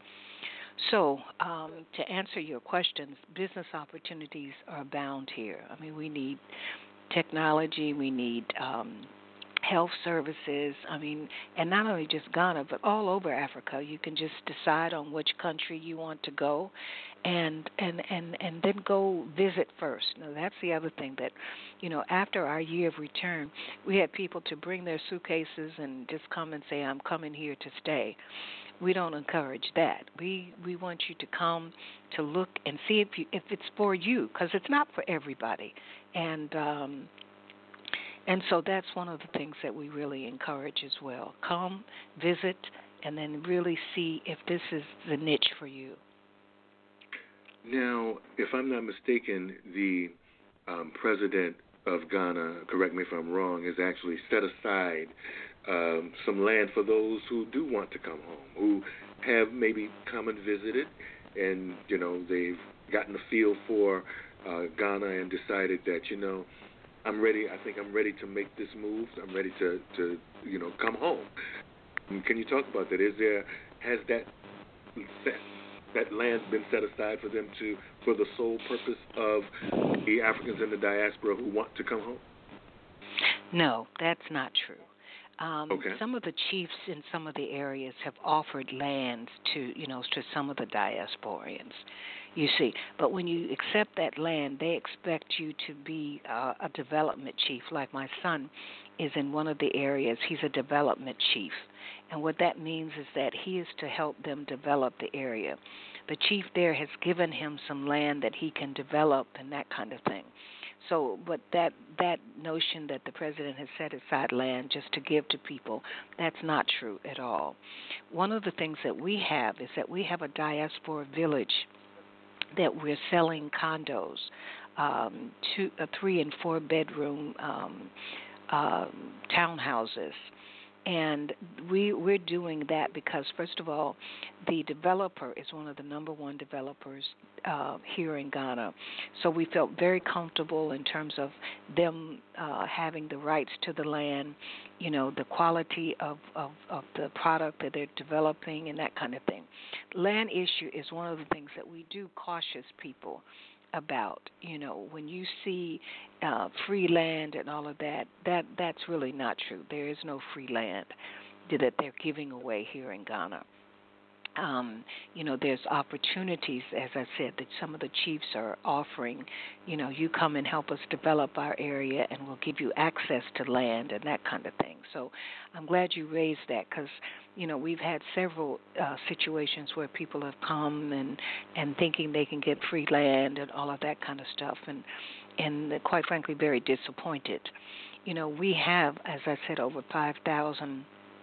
So, um, to answer your questions, business opportunities are abound here. I mean, we need technology, we need um, health services. I mean, and not only just Ghana, but all over Africa. You can just decide on which country you want to go, and and and and then go visit first. Now, that's the other thing that, you know, after our year of return, we had people to bring their suitcases and just come and say, "I'm coming here to stay." We don't encourage that. We we want you to come to look and see if you if it's for you, because it's not for everybody, and. Um, And so that's one of the things that we really encourage as well. Come, visit, and then really see if this is the niche for you. Now, if I'm not mistaken, the um, president of Ghana, correct me if I'm wrong, has actually set aside um, some land for those who do want to come home, who have maybe come and visited, and, you know, they've gotten a feel for uh, Ghana and decided that, you know, I'm ready. I think I'm ready to make this move. I'm ready to, to, you know, come home. Can you talk about that? Is there has that set, that land been set aside for them to for the sole purpose of the Africans in the diaspora who want to come home? No, that's not true. Um, okay. Some of the chiefs in some of the areas have offered lands to, you know, to some of the diasporians, you see. But when you accept that land, they expect you to be uh, a development chief. Like my son is in one of the areas. He's a development chief. And what that means is that he is to help them develop the area. The chief there has given him some land that he can develop and that kind of thing. So, but that that notion that the president has set aside land just to give to people, that's not true at all. One of the things that we have is that we have a diaspora village that we're selling condos, um, two, uh, three and four bedroom um, uh, townhouses. And we, we're doing that because, first of all, the developer is one of the number one developers uh, here in Ghana. So we felt very comfortable in terms of them uh, having the rights to the land, you know, the quality of, of, of the product that they're developing and that kind of thing. Land issue is one of the things that we do cautious people about. You know, when you see uh, free land and all of that, that that's really not true. There is no free land that they're giving away here in Ghana. Um, you know, there's opportunities, as I said, that some of the chiefs are offering. You know, you come and help us develop our area, and we'll give you access to land and that kind of thing. So I'm glad you raised that because, you know, we've had several uh, situations where people have come and, and thinking they can get free land and all of that kind of stuff, and, and quite frankly, very disappointed. You know, we have, as I said, over five thousand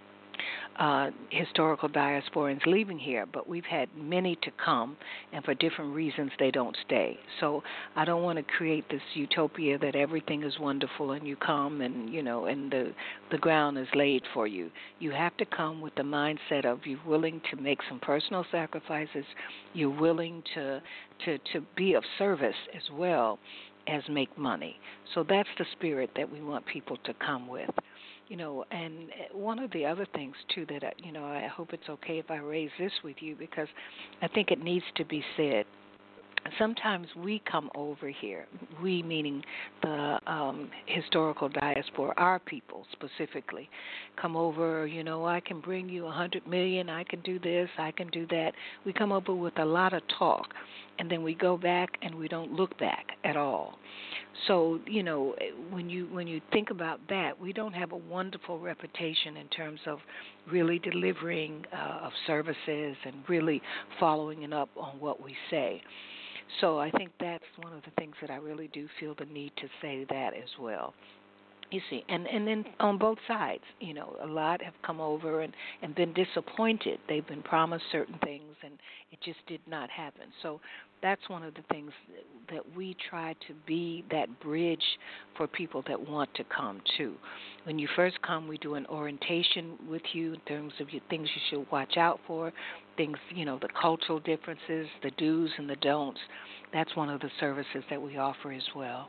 Uh, historical diasporians leaving here, but we've had many to come, and for different reasons they don't stay. So I don't want to create this utopia that everything is wonderful and you come and, you know, and the, the ground is laid for you. You have to come with the mindset of you're willing to make some personal sacrifices, you're willing to, to, to be of service as well as make money. So that's the spirit that we want people to come with. You know, and one of the other things, too, that, I, you know, I hope it's okay if I raise this with you because I think it needs to be said. Sometimes we come over here, we meaning the um, historical diaspora, our people specifically, come over, you know, I can bring you a hundred million, I can do this, I can do that. We come over with a lot of talk, and then we go back and we don't look back at all. So, you know, when you when you think about that, we don't have a wonderful reputation in terms of really delivering uh, of services and really following up on what we say. So I think that's one of the things that I really do feel the need to say that as well. You see, and, and then on both sides, you know, a lot have come over and, and been disappointed. They've been promised certain things, and it just did not happen. So that's one of the things that we try to be that bridge for people that want to come, too. When you first come, we do an orientation with you in terms of your things you should watch out for, things, you know, the cultural differences, the do's and the don'ts. That's one of the services that we offer as well.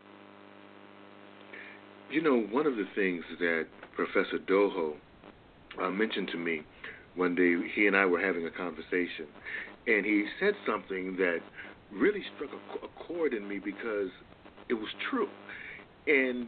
You know, one of the things that Professor Doho uh, mentioned to me one day, he and I were having a conversation, and he said something that really struck a, a chord in me because it was true. And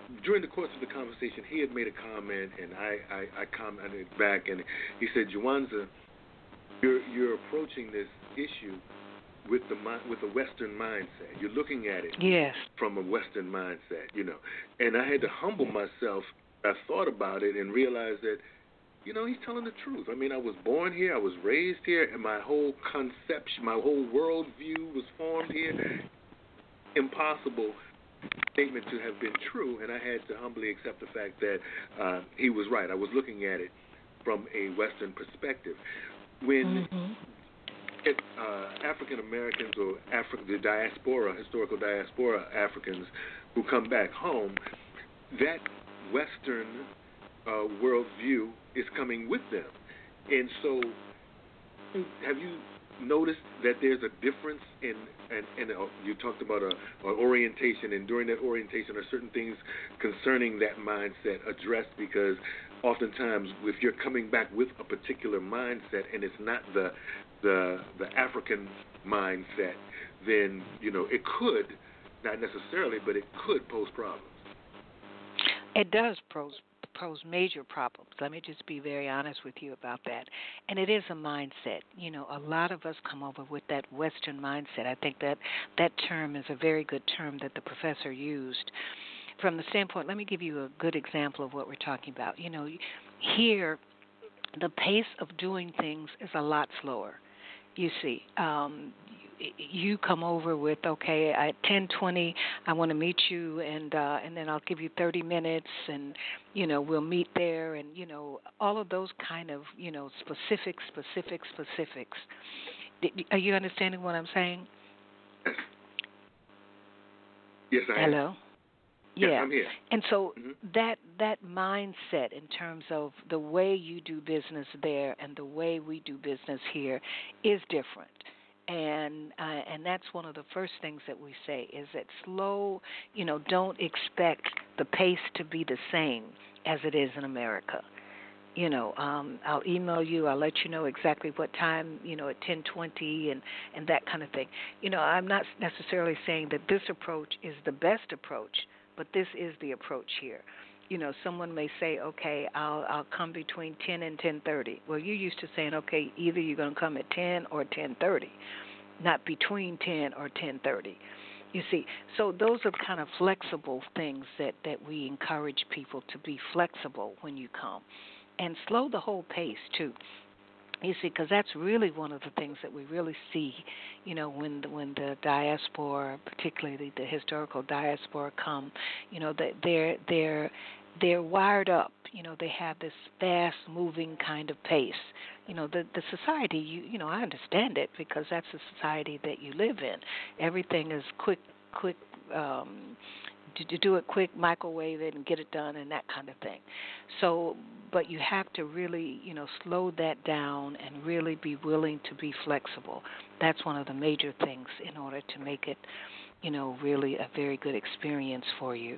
during the course of the conversation, he had made a comment, and I, I, I commented back, and he said, Juwanza, you're, you're approaching this issue with the with a Western mindset. You're looking at it yes. from a Western mindset, you know. And I had to humble myself. I thought about it and realized that, you know, he's telling the truth. I mean, I was born here, I was raised here, and my whole conception, my whole worldview was formed here. Impossible statement to have been true, and I had to humbly accept the fact that uh, he was right. I was looking at it from a Western perspective. When mm-hmm. it, uh, African Americans or Afri- the diaspora, historical diaspora Africans who come back home, that Western uh, worldview is coming with them. And so, have you noticed that there's a difference in, and, and uh, you talked about a, a orientation, and during that orientation are certain things concerning that mindset addressed, because oftentimes if you're coming back with a particular mindset and it's not the the the African mindset, then, you know, it could, not necessarily, but it could pose problems. It does pose pose major problems. Let me just be very honest with you about that. And it is a mindset. You know, a lot of us come over with that Western mindset. I think that that term is a very good term that the professor used. From the standpoint, let me give you a good example of what we're talking about. You know, here, the pace of doing things is a lot slower. You see, um, you come over with, okay, at ten twenty, I want to meet you, and uh, and then I'll give you thirty minutes, and, you know, we'll meet there, and, you know, all of those kind of, you know, specific, specific, specifics. Are you understanding what I'm saying? Yes, I am. Hello? Yes, yeah. I'm here. And so mm-hmm. that that mindset in terms of the way you do business there and the way we do business here is different. And uh, and that's one of the first things that we say is that slow, you know, don't expect the pace to be the same as it is in America. You know, um, I'll email you. I'll let you know exactly what time, you know, at ten twenty and, and that kind of thing. You know, I'm not necessarily saying that this approach is the best approach, but this is the approach here. You know, someone may say, okay, I'll I'll come between ten and ten thirty. Well, you're used to saying, okay, either you're going to come at ten or ten thirty, not between ten or ten thirty. You see, so those are kind of flexible things that, that we encourage people to be flexible when you come. And slow the whole pace, too. You see, because that's really one of the things that we really see, you know, when the, when the diaspora, particularly the historical diaspora, come. You know, that they're they're they're wired up. You know, they have this fast-moving kind of pace. You know, the the society. You you know, I understand it because that's the society that you live in. Everything is quick, quick. Um, To, to do it quick, microwave it, and get it done, and that kind of thing. So, but you have to really, you know, slow that down and really be willing to be flexible. That's one of the major things in order to make it, you know, really a very good experience for you.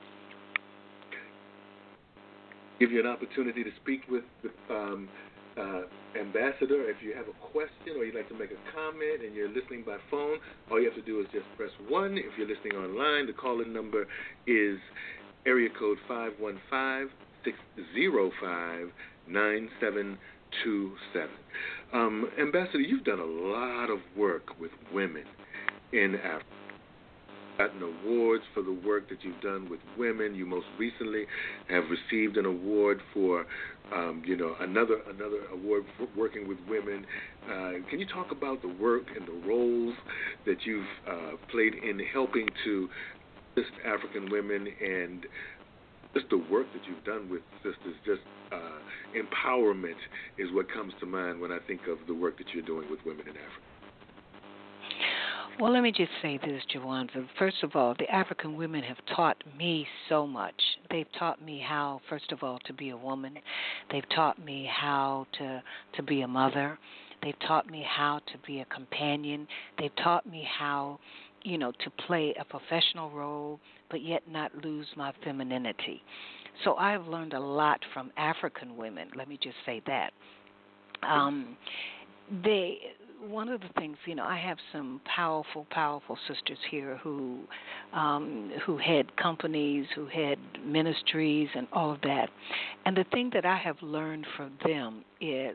Give you an opportunity to speak with the um, uh, ambassador. If you have a question or you'd like to make a comment and you're listening by phone, all you have to do is just press one. If you're listening online, the call-in number is area code five one five, six zero five, nine seven two seven. Um, Ambassador, you've done a lot of work with women in Africa. Gotten awards for the work that you've done with women. You most recently have received an award for, um, you know, another another award for working with women. Uh, can you talk about the work and the roles that you've uh, played in helping to assist African women, and just the work that you've done with sisters? Just uh, empowerment is what comes to mind when I think of the work that you're doing with women in Africa. Well, let me just say this, Juwanza. First of all, the African women have taught me so much. They've taught me how, first of all, to be a woman. They've taught me how to to be a mother. They've taught me how to be a companion. They've taught me how, you know, to play a professional role, but yet not lose my femininity. So I have learned a lot from African women. Let me just say that. Um, they... one of the things, you know, I have some powerful, powerful sisters here who, um, who head companies, who head ministries, and all of that. And the thing that I have learned from them is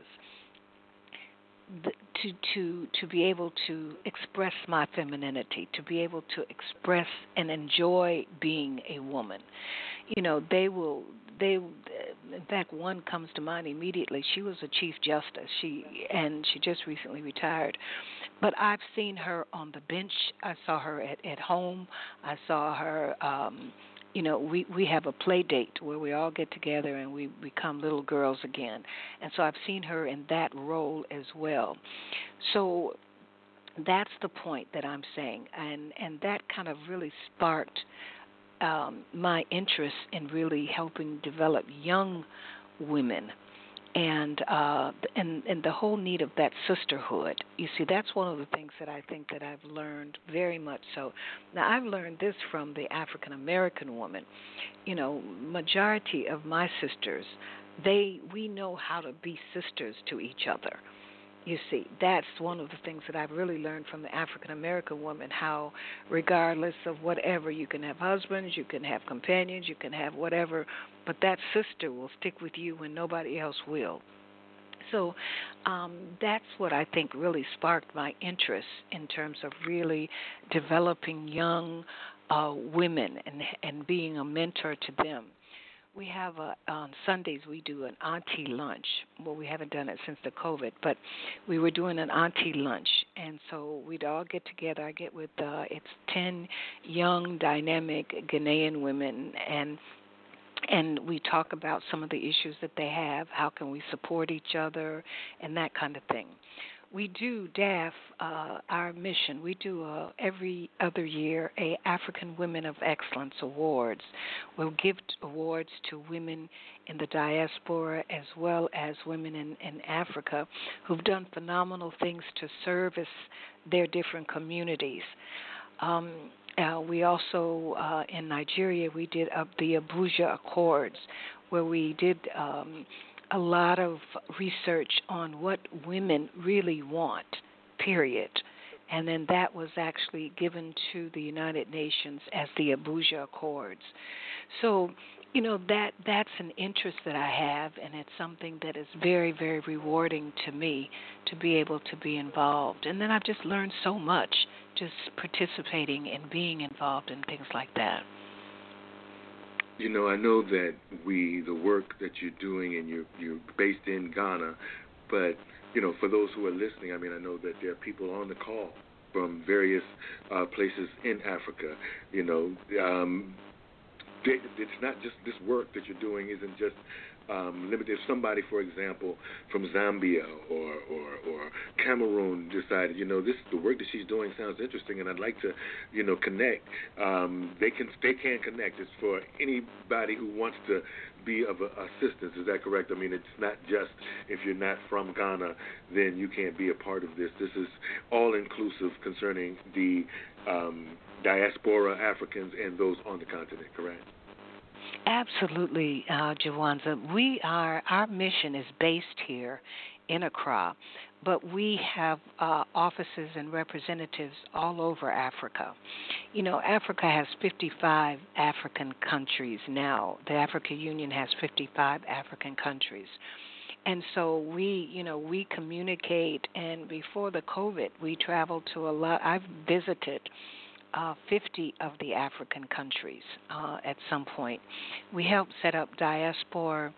the, to to to be able to express my femininity, to be able to express and enjoy being a woman. You know, they will. They, in fact, one comes to mind immediately. She was a chief justice. She and she just recently retired. But I've seen her on the bench. I saw her at, at home. I saw her. Um, you know, we we have a play date where we all get together and we become little girls again. And so I've seen her in that role as well. So that's the point that I'm saying, and and that kind of really sparked Um, my interest in really helping develop young women, and uh, and and the whole need of that sisterhood. You see, that's one of the things that I think that I've learned very much so. Now, I've learned this from the African American woman. You know, majority of my sisters, they we know how to be sisters to each other. You see, that's one of the things that I've really learned from the African-American woman, how regardless of whatever, you can have husbands, you can have companions, you can have whatever, but that sister will stick with you when nobody else will. So um, that's what I think really sparked my interest in terms of really developing young uh, women and, and being a mentor to them. We have a, on Sundays we do an auntie lunch. Well, we haven't done it since the COVID, but we were doing an auntie lunch, and so we'd all get together. I get with uh, it's ten young, dynamic Ghanaian women, and and we talk about some of the issues that they have. How can we support each other, and that kind of thing. We do D A F, uh, our mission, we do uh, every other year a African Women of Excellence Awards. We'll give awards to women in the diaspora as well as women in, in Africa who've done phenomenal things to service their different communities. Um, uh, we also, uh, in Nigeria, we did uh, the Abuja Accords, where we did um, a lot of research on what women really want, period. And then that was actually given to the United Nations as the Abuja Accords. So, you know, that that's an interest that I have, and it's something that is very, very rewarding to me to be able to be involved. And then I've just learned so much just participating and being involved in things like that. You know, I know that we, the work that you're doing, and you're, you're based in Ghana, but, you know, for those who are listening, I mean, I know that there are people on the call from various uh, places in Africa. You know, um, it's not just this work that you're doing isn't just um, limited. If somebody, for example, from Zambia or, or, or Cameroon decided, you know, this the work that she's doing sounds interesting, and I'd like to, you know, connect. Um, they can they can connect. It's for anybody who wants to be of a, assistance. Is that correct? I mean, it's not just if you're not from Ghana, then you can't be a part of this. This is all inclusive concerning the um, diaspora Africans and those on the continent. Correct? Absolutely, uh, Jawanza. We are, our mission is based here in Accra, but we have uh, offices and representatives all over Africa. You know, Africa has fifty-five African countries now. The African Union has fifty-five African countries. And so we, you know, we communicate, and before the COVID, we traveled to a lot. I've visited Uh, fifty of the African countries uh, at some point. We helped set up diaspora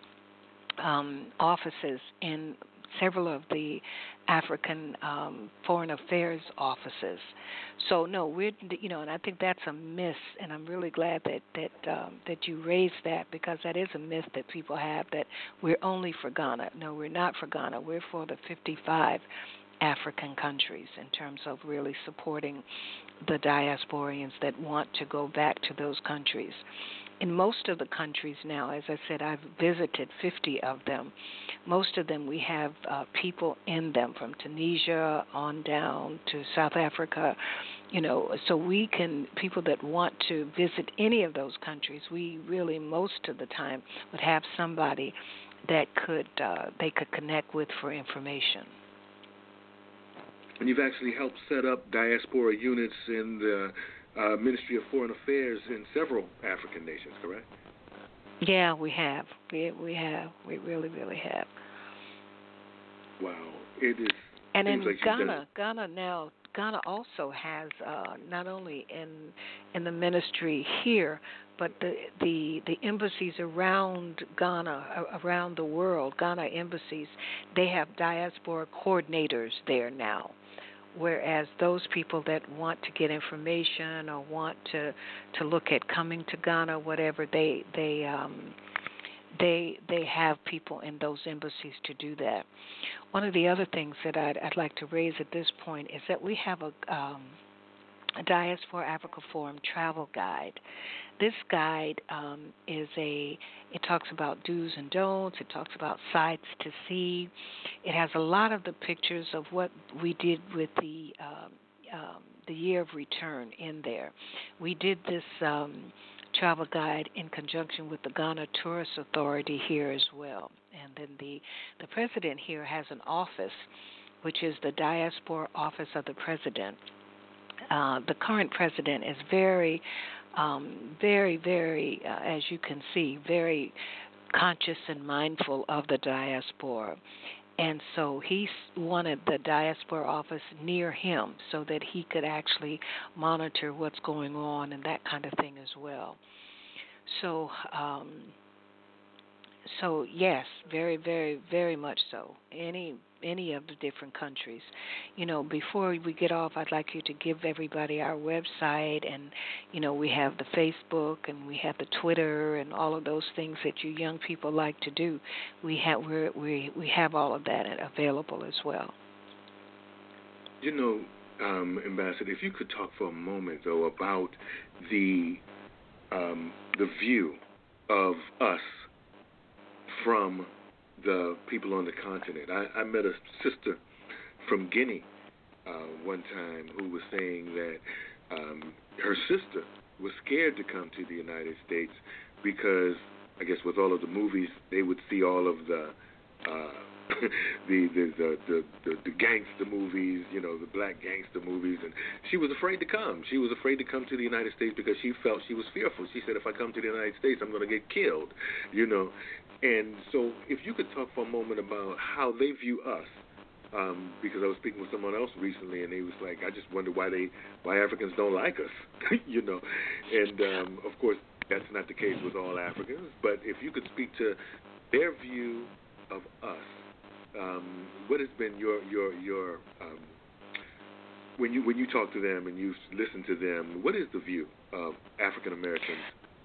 um, offices in several of the African um, foreign affairs offices. So no, we're you know, and I think that's a myth, and I'm really glad that that um, that you raised that, because that is a myth that people have, that we're only for Ghana. No, we're not for Ghana. We're for the fifty-five African countries in terms of really supporting the diasporians that want to go back to those countries. In most of the countries now, as I said, I've visited fifty of them. Most of them we have uh, people in them from Tunisia on down to South Africa, you know, so we can, people that want to visit any of those countries, we really most of the time would have somebody that could uh, they could connect with for information. and you've actually helped set up diaspora units in the uh, Ministry of Foreign Affairs in several African nations, correct? Yeah, we have. We we have. We really, really have. Wow, it is. And in like Ghana, Ghana now, Ghana also has uh, not only in in the ministry here, but the the the embassies around Ghana, around the world, Ghana embassies, they have diaspora coordinators there now. Whereas those people that want to get information or want to to look at coming to Ghana, whatever, they they um, they they have people in those embassies to do that. One of the other things that I'd, I'd like to raise at this point is that we have a, um, a Diaspora Africa Forum travel guide. This guide um, is a, it talks about do's and don'ts, it talks about sights to see. It has a lot of the pictures of what we did with the um, um, the year of return in there. We did this um, travel guide in conjunction with the Ghana Tourist Authority here as well. And then the, the president here has an office, which is the Diaspora Office of the President. Uh, the current president is very, um, very, very, uh, as you can see, very conscious and mindful of the diaspora. And so he wanted the diaspora office near him so that he could actually monitor what's going on and that kind of thing as well. So, um, so yes, very, very, very much so. Any any of the different countries. You know, before we get off, I'd like you to give everybody our website, and you know, we have the Facebook and we have the Twitter and all of those things that you young people like to do. We have we're, we we have all of that available as well. You know, um, Ambassador, if you could talk for a moment though about the um, the view of us from the people on the continent. I, I met a sister from Guinea uh, one time who was saying that um, her sister was scared to come to the United States because, I guess, with all of the movies, they would see all of the uh, the, the, the, the, the, the gangster movies, you know, the black gangster movies, and she was afraid to come. She was afraid to come to the United States because she felt she was fearful. She said, if I come to the United States, I'm going to get killed, you know. And so if you could talk for a moment about how they view us, um, because I was speaking with someone else recently, and they was like, I just wonder why they, why Africans don't like us, you know. And, um, of course, that's not the case with all Africans, but if you could speak to their view of us, um, what has been your, your, your um, when you when you talk to them and you listen to them, what is the view of African Americans?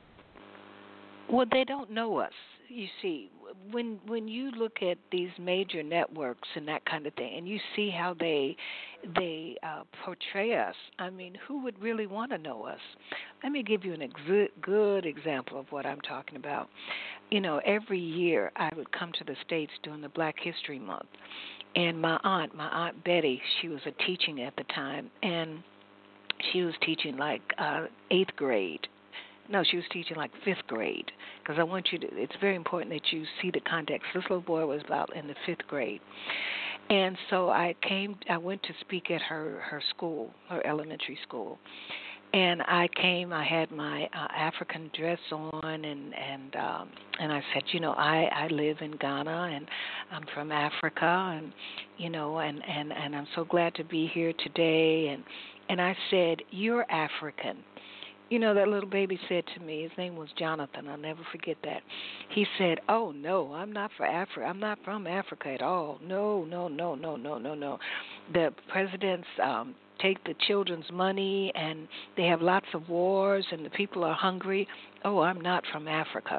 Well, they don't know us. You see, when when you look at these major networks and that kind of thing, and you see how they they uh, portray us, I mean, who would really want to know us? Let me give you an ex- good example of what I'm talking about. You know, every year I would come to the States during the Black History Month, and my aunt, my Aunt Betty, she was a teaching at the time, and she was teaching like uh, eighth grade. No, she was teaching like fifth grade, because I want you to, it's very important that you see the context. This little boy was about in the fifth grade. And so I came, I went to speak at her, her school, her elementary school. And I came, I had my uh, African dress on, and, and, um, and I said, you know, I, I live in Ghana, and I'm from Africa, and, you know, and, and, and I'm so glad to be here today. And, and I said, you're African. You know, that little baby said to me, his name was Jonathan, I'll never forget that. He said, oh, no, I'm not for Africa. I'm not from Africa at all. No, no, no, no, no, no, no. The presidents um, take the children's money, and they have lots of wars, and the people are hungry. Oh, I'm not from Africa.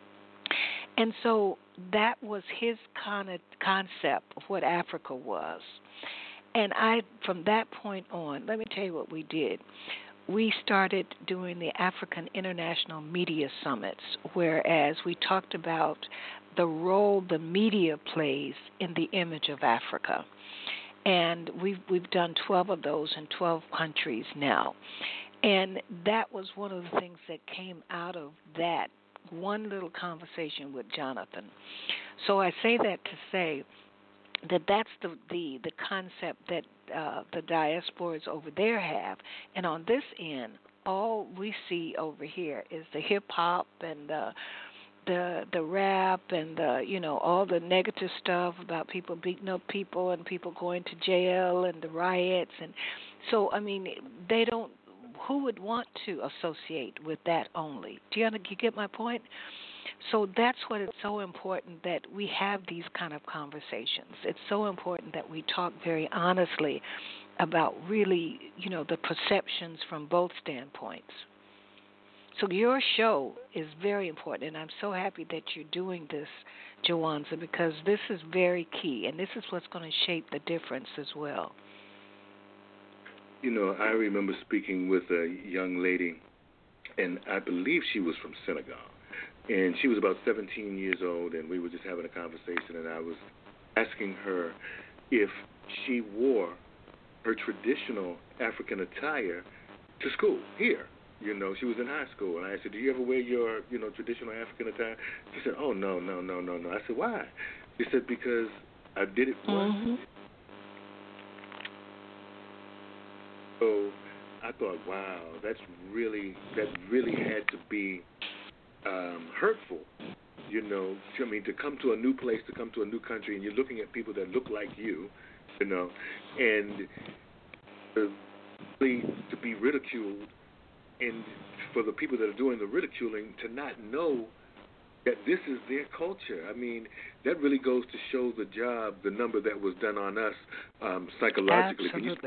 And so that was his con- concept of what Africa was. And I, from that point on, let me tell you what we did. We started doing the African International Media Summits, whereas we talked about the role the media plays in the image of Africa. And we've, we've done twelve of those in twelve countries now. And that was one of the things that came out of that one little conversation with Jonathan. So I say that to say that that's the, the, the concept that uh, the diasporas over there have. And on this end, all we see over here is the hip hop and the the the rap and the, you know, all the negative stuff about people beating up people and people going to jail and the riots. And so, I mean, they don't. Who would want to associate with that only? Do you, you get my point? So that's what it's so important that we have these kind of conversations. It's so important that we talk very honestly about really, you know, the perceptions from both standpoints. So your show is very important, and I'm so happy that you're doing this, Jawanza, because this is very key, and this is what's going to shape the difference as well. You know, I remember speaking with a young lady, and I believe she was from Senegal, and she was about seventeen years old, and we were just having a conversation, and I was asking her if she wore her traditional African attire to school here. You know, she was in high school, and I said, do you ever wear your, you know, traditional African attire? She said, oh, no, no, no, no, no. I said, why? She said, because I did it once. Mm-hmm. So I thought, wow, that's really, that really had to be um, hurtful, you know. I mean, to come to a new place, to come to a new country, and you're looking at people that look like you, you know, and to, to be ridiculed, and for the people that are doing the ridiculing to not know that this is their culture. I mean, that really goes to show the job, the number that was done on us um, psychologically. Absolutely.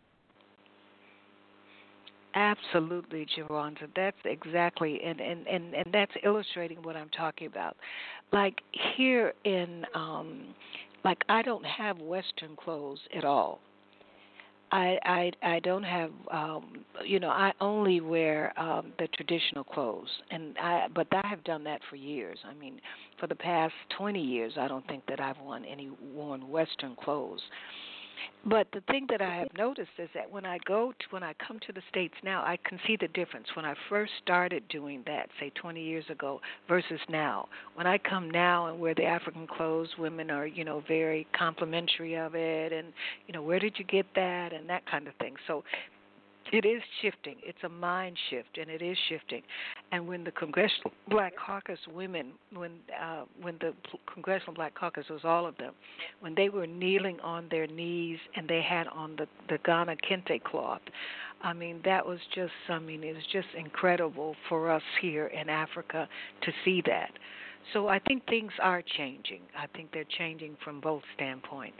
Absolutely, Jawanza. That's exactly, and, and, and, and that's illustrating what I'm talking about. Like here in, um, like I don't have Western clothes at all. I, I, I don't have, um, you know, I only wear um, the traditional clothes, and I, but I have done that for years. I mean, for the past twenty years, I don't think that I've worn any worn Western clothes. But the thing that I have noticed is that when I go to, when I come to the States now, I can see the difference. When I first started doing that, say twenty years ago, versus now. When I come now and wear the African clothes, women are, you know, very complimentary of it, and, you know, where did you get that, and that kind of thing. So it is shifting. It's a mind shift, and it is shifting. And when the Congressional Black Caucus women, when uh, when the Congressional Black Caucus was all of them, when they were kneeling on their knees and they had on the, the Ghana Kente cloth, I mean, that was just, I mean, it was just incredible for us here in Africa to see that. So I think things are changing. I think they're changing from both standpoints.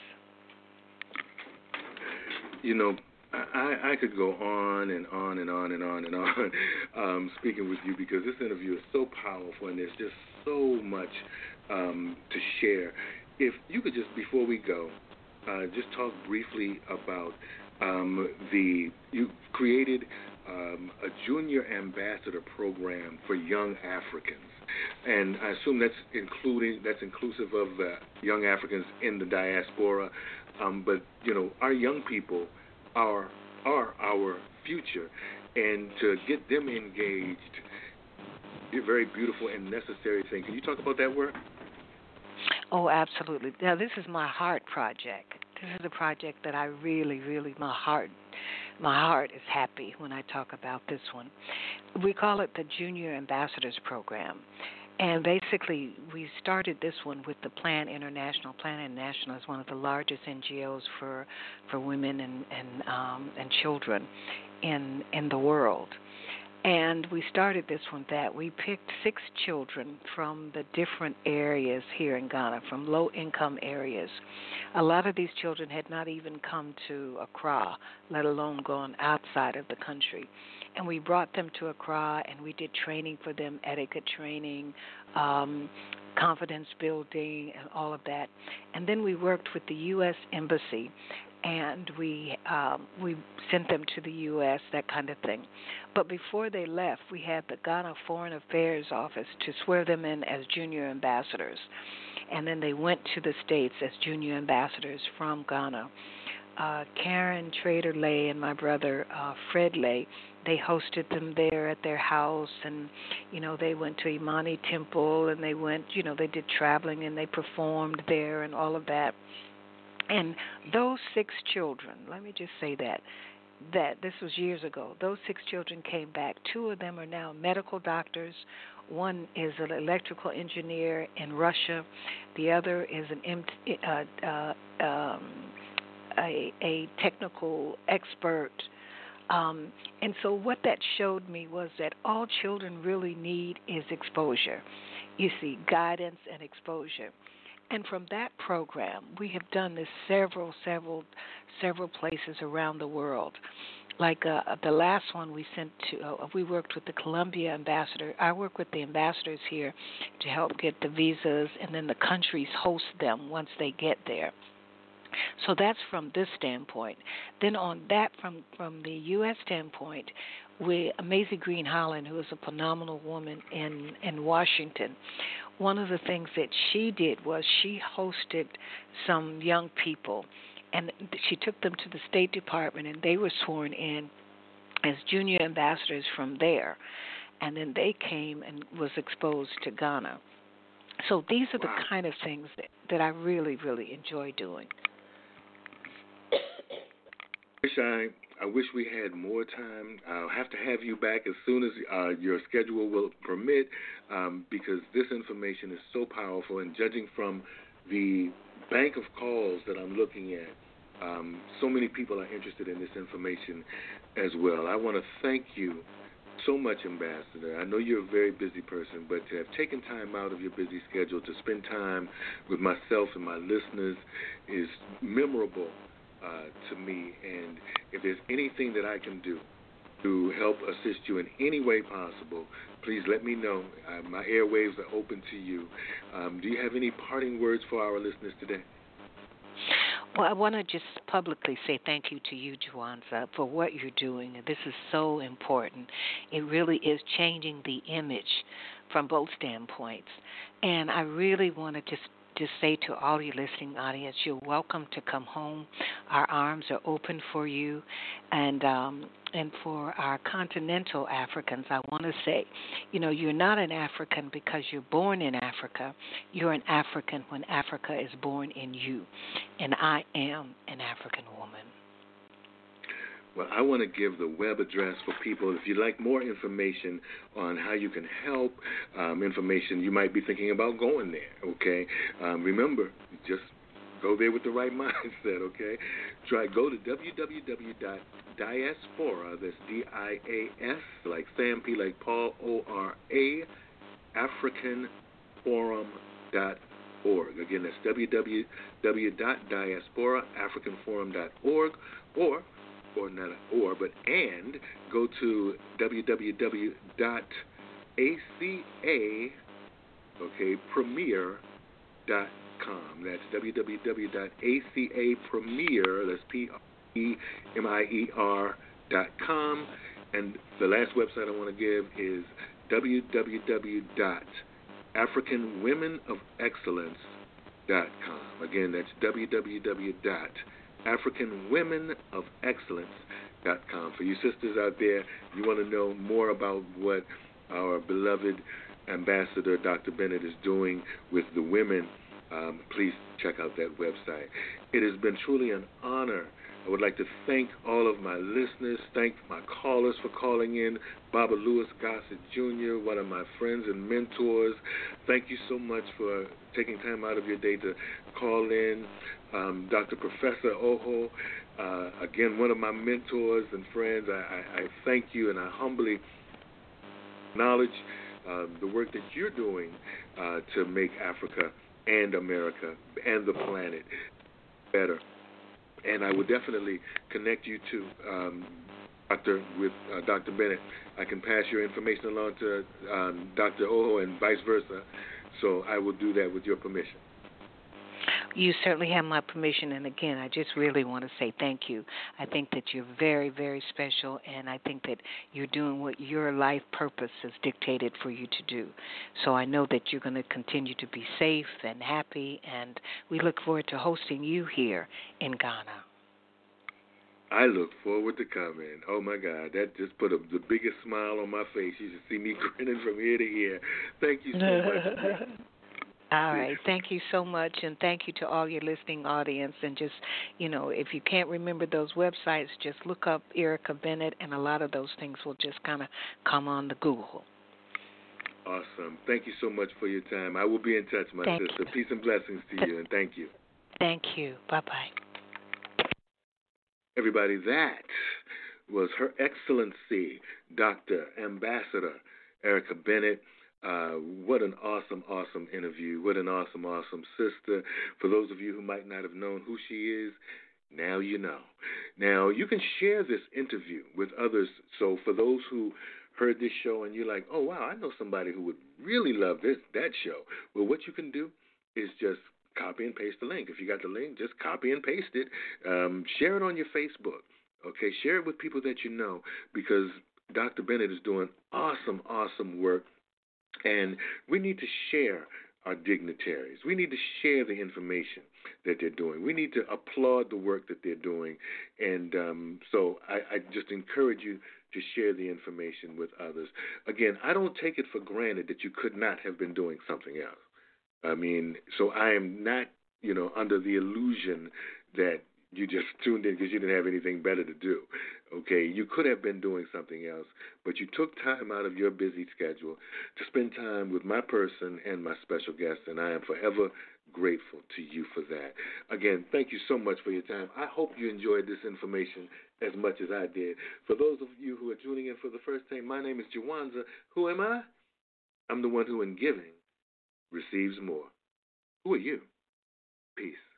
You know, I, I could go on and on and on and on and on um, speaking with you, because this interview is so powerful and there's just so much um, to share. If you could just, before we go, uh, just talk briefly about um, the, you created um, a junior ambassador program for young Africans. And I assume that's including, that's inclusive of the young Africans in the diaspora. Um, but, you know, our young people are are our future, and to get them engaged is a very beautiful and necessary thing. Can you talk about that work? Oh, absolutely. Now, this is my heart project. This is a project that I really, really, my heart, my heart is happy when I talk about this one. We call it the Junior Ambassadors Program. And basically, we started this one with the Plan International. Plan International is one of the largest N G Os for for women and and um, and children in in the world. And we started this one that we picked six children from the different areas here in Ghana, from low-income areas. A lot of these children had not even come to Accra, let alone gone outside of the country. And we brought them to Accra, and we did training for them, etiquette training, um, confidence building, and all of that. And then we worked with the U S Embassy, and we um, we sent them to the U S, that kind of thing. But before they left, we had the Ghana Foreign Affairs Office to swear them in as junior ambassadors. And then they went to the States as junior ambassadors from Ghana. Uh, Karen Trader Lay and my brother uh, Fred Lay, they hosted them there at their house, and, you know, they went to Imani Temple, and they went, you know, they did traveling, and they performed there and all of that. And those six children, let me just say that, that this was years ago. Those six children came back. Two of them are now medical doctors. One is an electrical engineer in Russia. The other is an M- uh, uh, um, a, a technical expert. Um, and so what that showed me was that all children really need is exposure. You see, guidance and exposure. And from that program, we have done this several, several, several places around the world. Like uh, the last one we sent to, uh, we worked with the Colombia ambassador. I work with the ambassadors here to help get the visas, and then the countries host them once they get there. So that's from this standpoint. Then on that, from, from the U S standpoint, we Maisie Green Holland, who is a phenomenal woman in, in Washington, one of the things that she did was she hosted some young people, and she took them to the State Department, and they were sworn in as junior ambassadors from there. And then they came and was exposed to Ghana. So these are the Wow. kind of things that, that I really, really enjoy doing. Wish I, I wish we had more time. I'll have to have you back as soon as uh, your schedule will permit, um, because this information is so powerful. And judging from the bank of calls that I'm looking at, um, so many people are interested in this information as well. I want to thank you so much, Ambassador. I know you're a very busy person, but to have taken time out of your busy schedule to spend time with myself and my listeners is memorable uh, to me. And if there's anything that I can do to help assist you in any way possible, please let me know. Uh, my airwaves are open to you. Um, do you have any parting words for our listeners today? Well, I want to just publicly say thank you to you, Juwanza, for what you're doing. This is so important. It really is changing the image from both standpoints. And I really want to just just say to all your listening audience, you're welcome to come home. Our arms are open for you. And um, and for our continental Africans, I want to say, you know, you're not an African because you're born in Africa. You're an African when Africa is born in you. And I am an African woman. Well, I want to give the web address for people. If you'd like more information on how you can help, um, information you might be thinking about going there, okay? Um, remember, just go there with the right mindset, okay? Try go to w w w dot diaspora, that's D I A S, like Sam P, like Paul, O R A, African Forum dot org. Again, that's w w w dot diaspora african forum dot org, or or not or, but and go to w w w dot a c a, okay, premier dot com. That's w w w dot a c a premier, that's P R E M I E R dot com. And the last website I want to give is w w w dot african women of excellence dot com. Again, that's w w w dot african women of excellence dot com. For you sisters out there, you want to know more about what our beloved ambassador, Doctor Bennett, is doing with the women, um, please check out that website. It has been truly an honor. I would like to thank all of my listeners, thank my callers for calling in, Baba Lewis Gossett Junior, one of my friends and mentors. Thank you so much for taking time out of your day to call in. Um, Doctor Professor Oho, uh, again, one of my mentors and friends, I, I, I thank you, and I humbly acknowledge uh, the work that you're doing uh, to make Africa and America and the planet better. And I would definitely connect you to um, Doctor with uh, Doctor Bennett. I can pass your information along to um, Doctor Oho and vice versa. So I will do that with your permission. You certainly have my permission, and again, I just really want to say thank you. I think that you're very, very special, and I think that you're doing what your life purpose has dictated for you to do. So I know that you're going to continue to be safe and happy, and we look forward to hosting you here in Ghana. I look forward to coming. Oh, my God, that just put a, the biggest smile on my face. You should see me grinning from ear to ear. Thank you so much. All right. Thank you so much, and thank you to all your listening audience. And just, you know, if you can't remember those websites, just look up Erica Bennett, and a lot of those things will just kind of come on the Google. Awesome. Thank you so much for your time. I will be in touch, my thank sister. You. Peace and blessings to you, and thank you. Thank you. Bye-bye. Everybody, that was Her Excellency, Doctor Ambassador Erica Bennett. Uh, what an awesome, awesome interview. What an awesome, awesome sister. For those of you who might not have known who she is, now you know. Now, you can share this interview with others. So for those who heard this show and you're like, oh, wow, I know somebody who would really love this that show. Well, what you can do is just copy and paste the link. If you got the link, just copy and paste it. Um, share it on your Facebook. Okay, share it with people that you know, because Doctor Bennett is doing awesome, awesome work. And we need to share our dignitaries. We need to share the information that they're doing. We need to applaud the work that they're doing. And um, so I, I just encourage you to share the information with others. Again, I don't take it for granted that you could not have been doing something else. I mean, so I am not, you know, under the illusion that you just tuned in because you didn't have anything better to do. Okay, you could have been doing something else, but you took time out of your busy schedule to spend time with my person and my special guest, and I am forever grateful to you for that. Again, thank you so much for your time. I hope you enjoyed this information as much as I did. For those of you who are tuning in for the first time, my name is Juwanza. Who am I? I'm the one who, in giving, receives more. Who are you? Peace.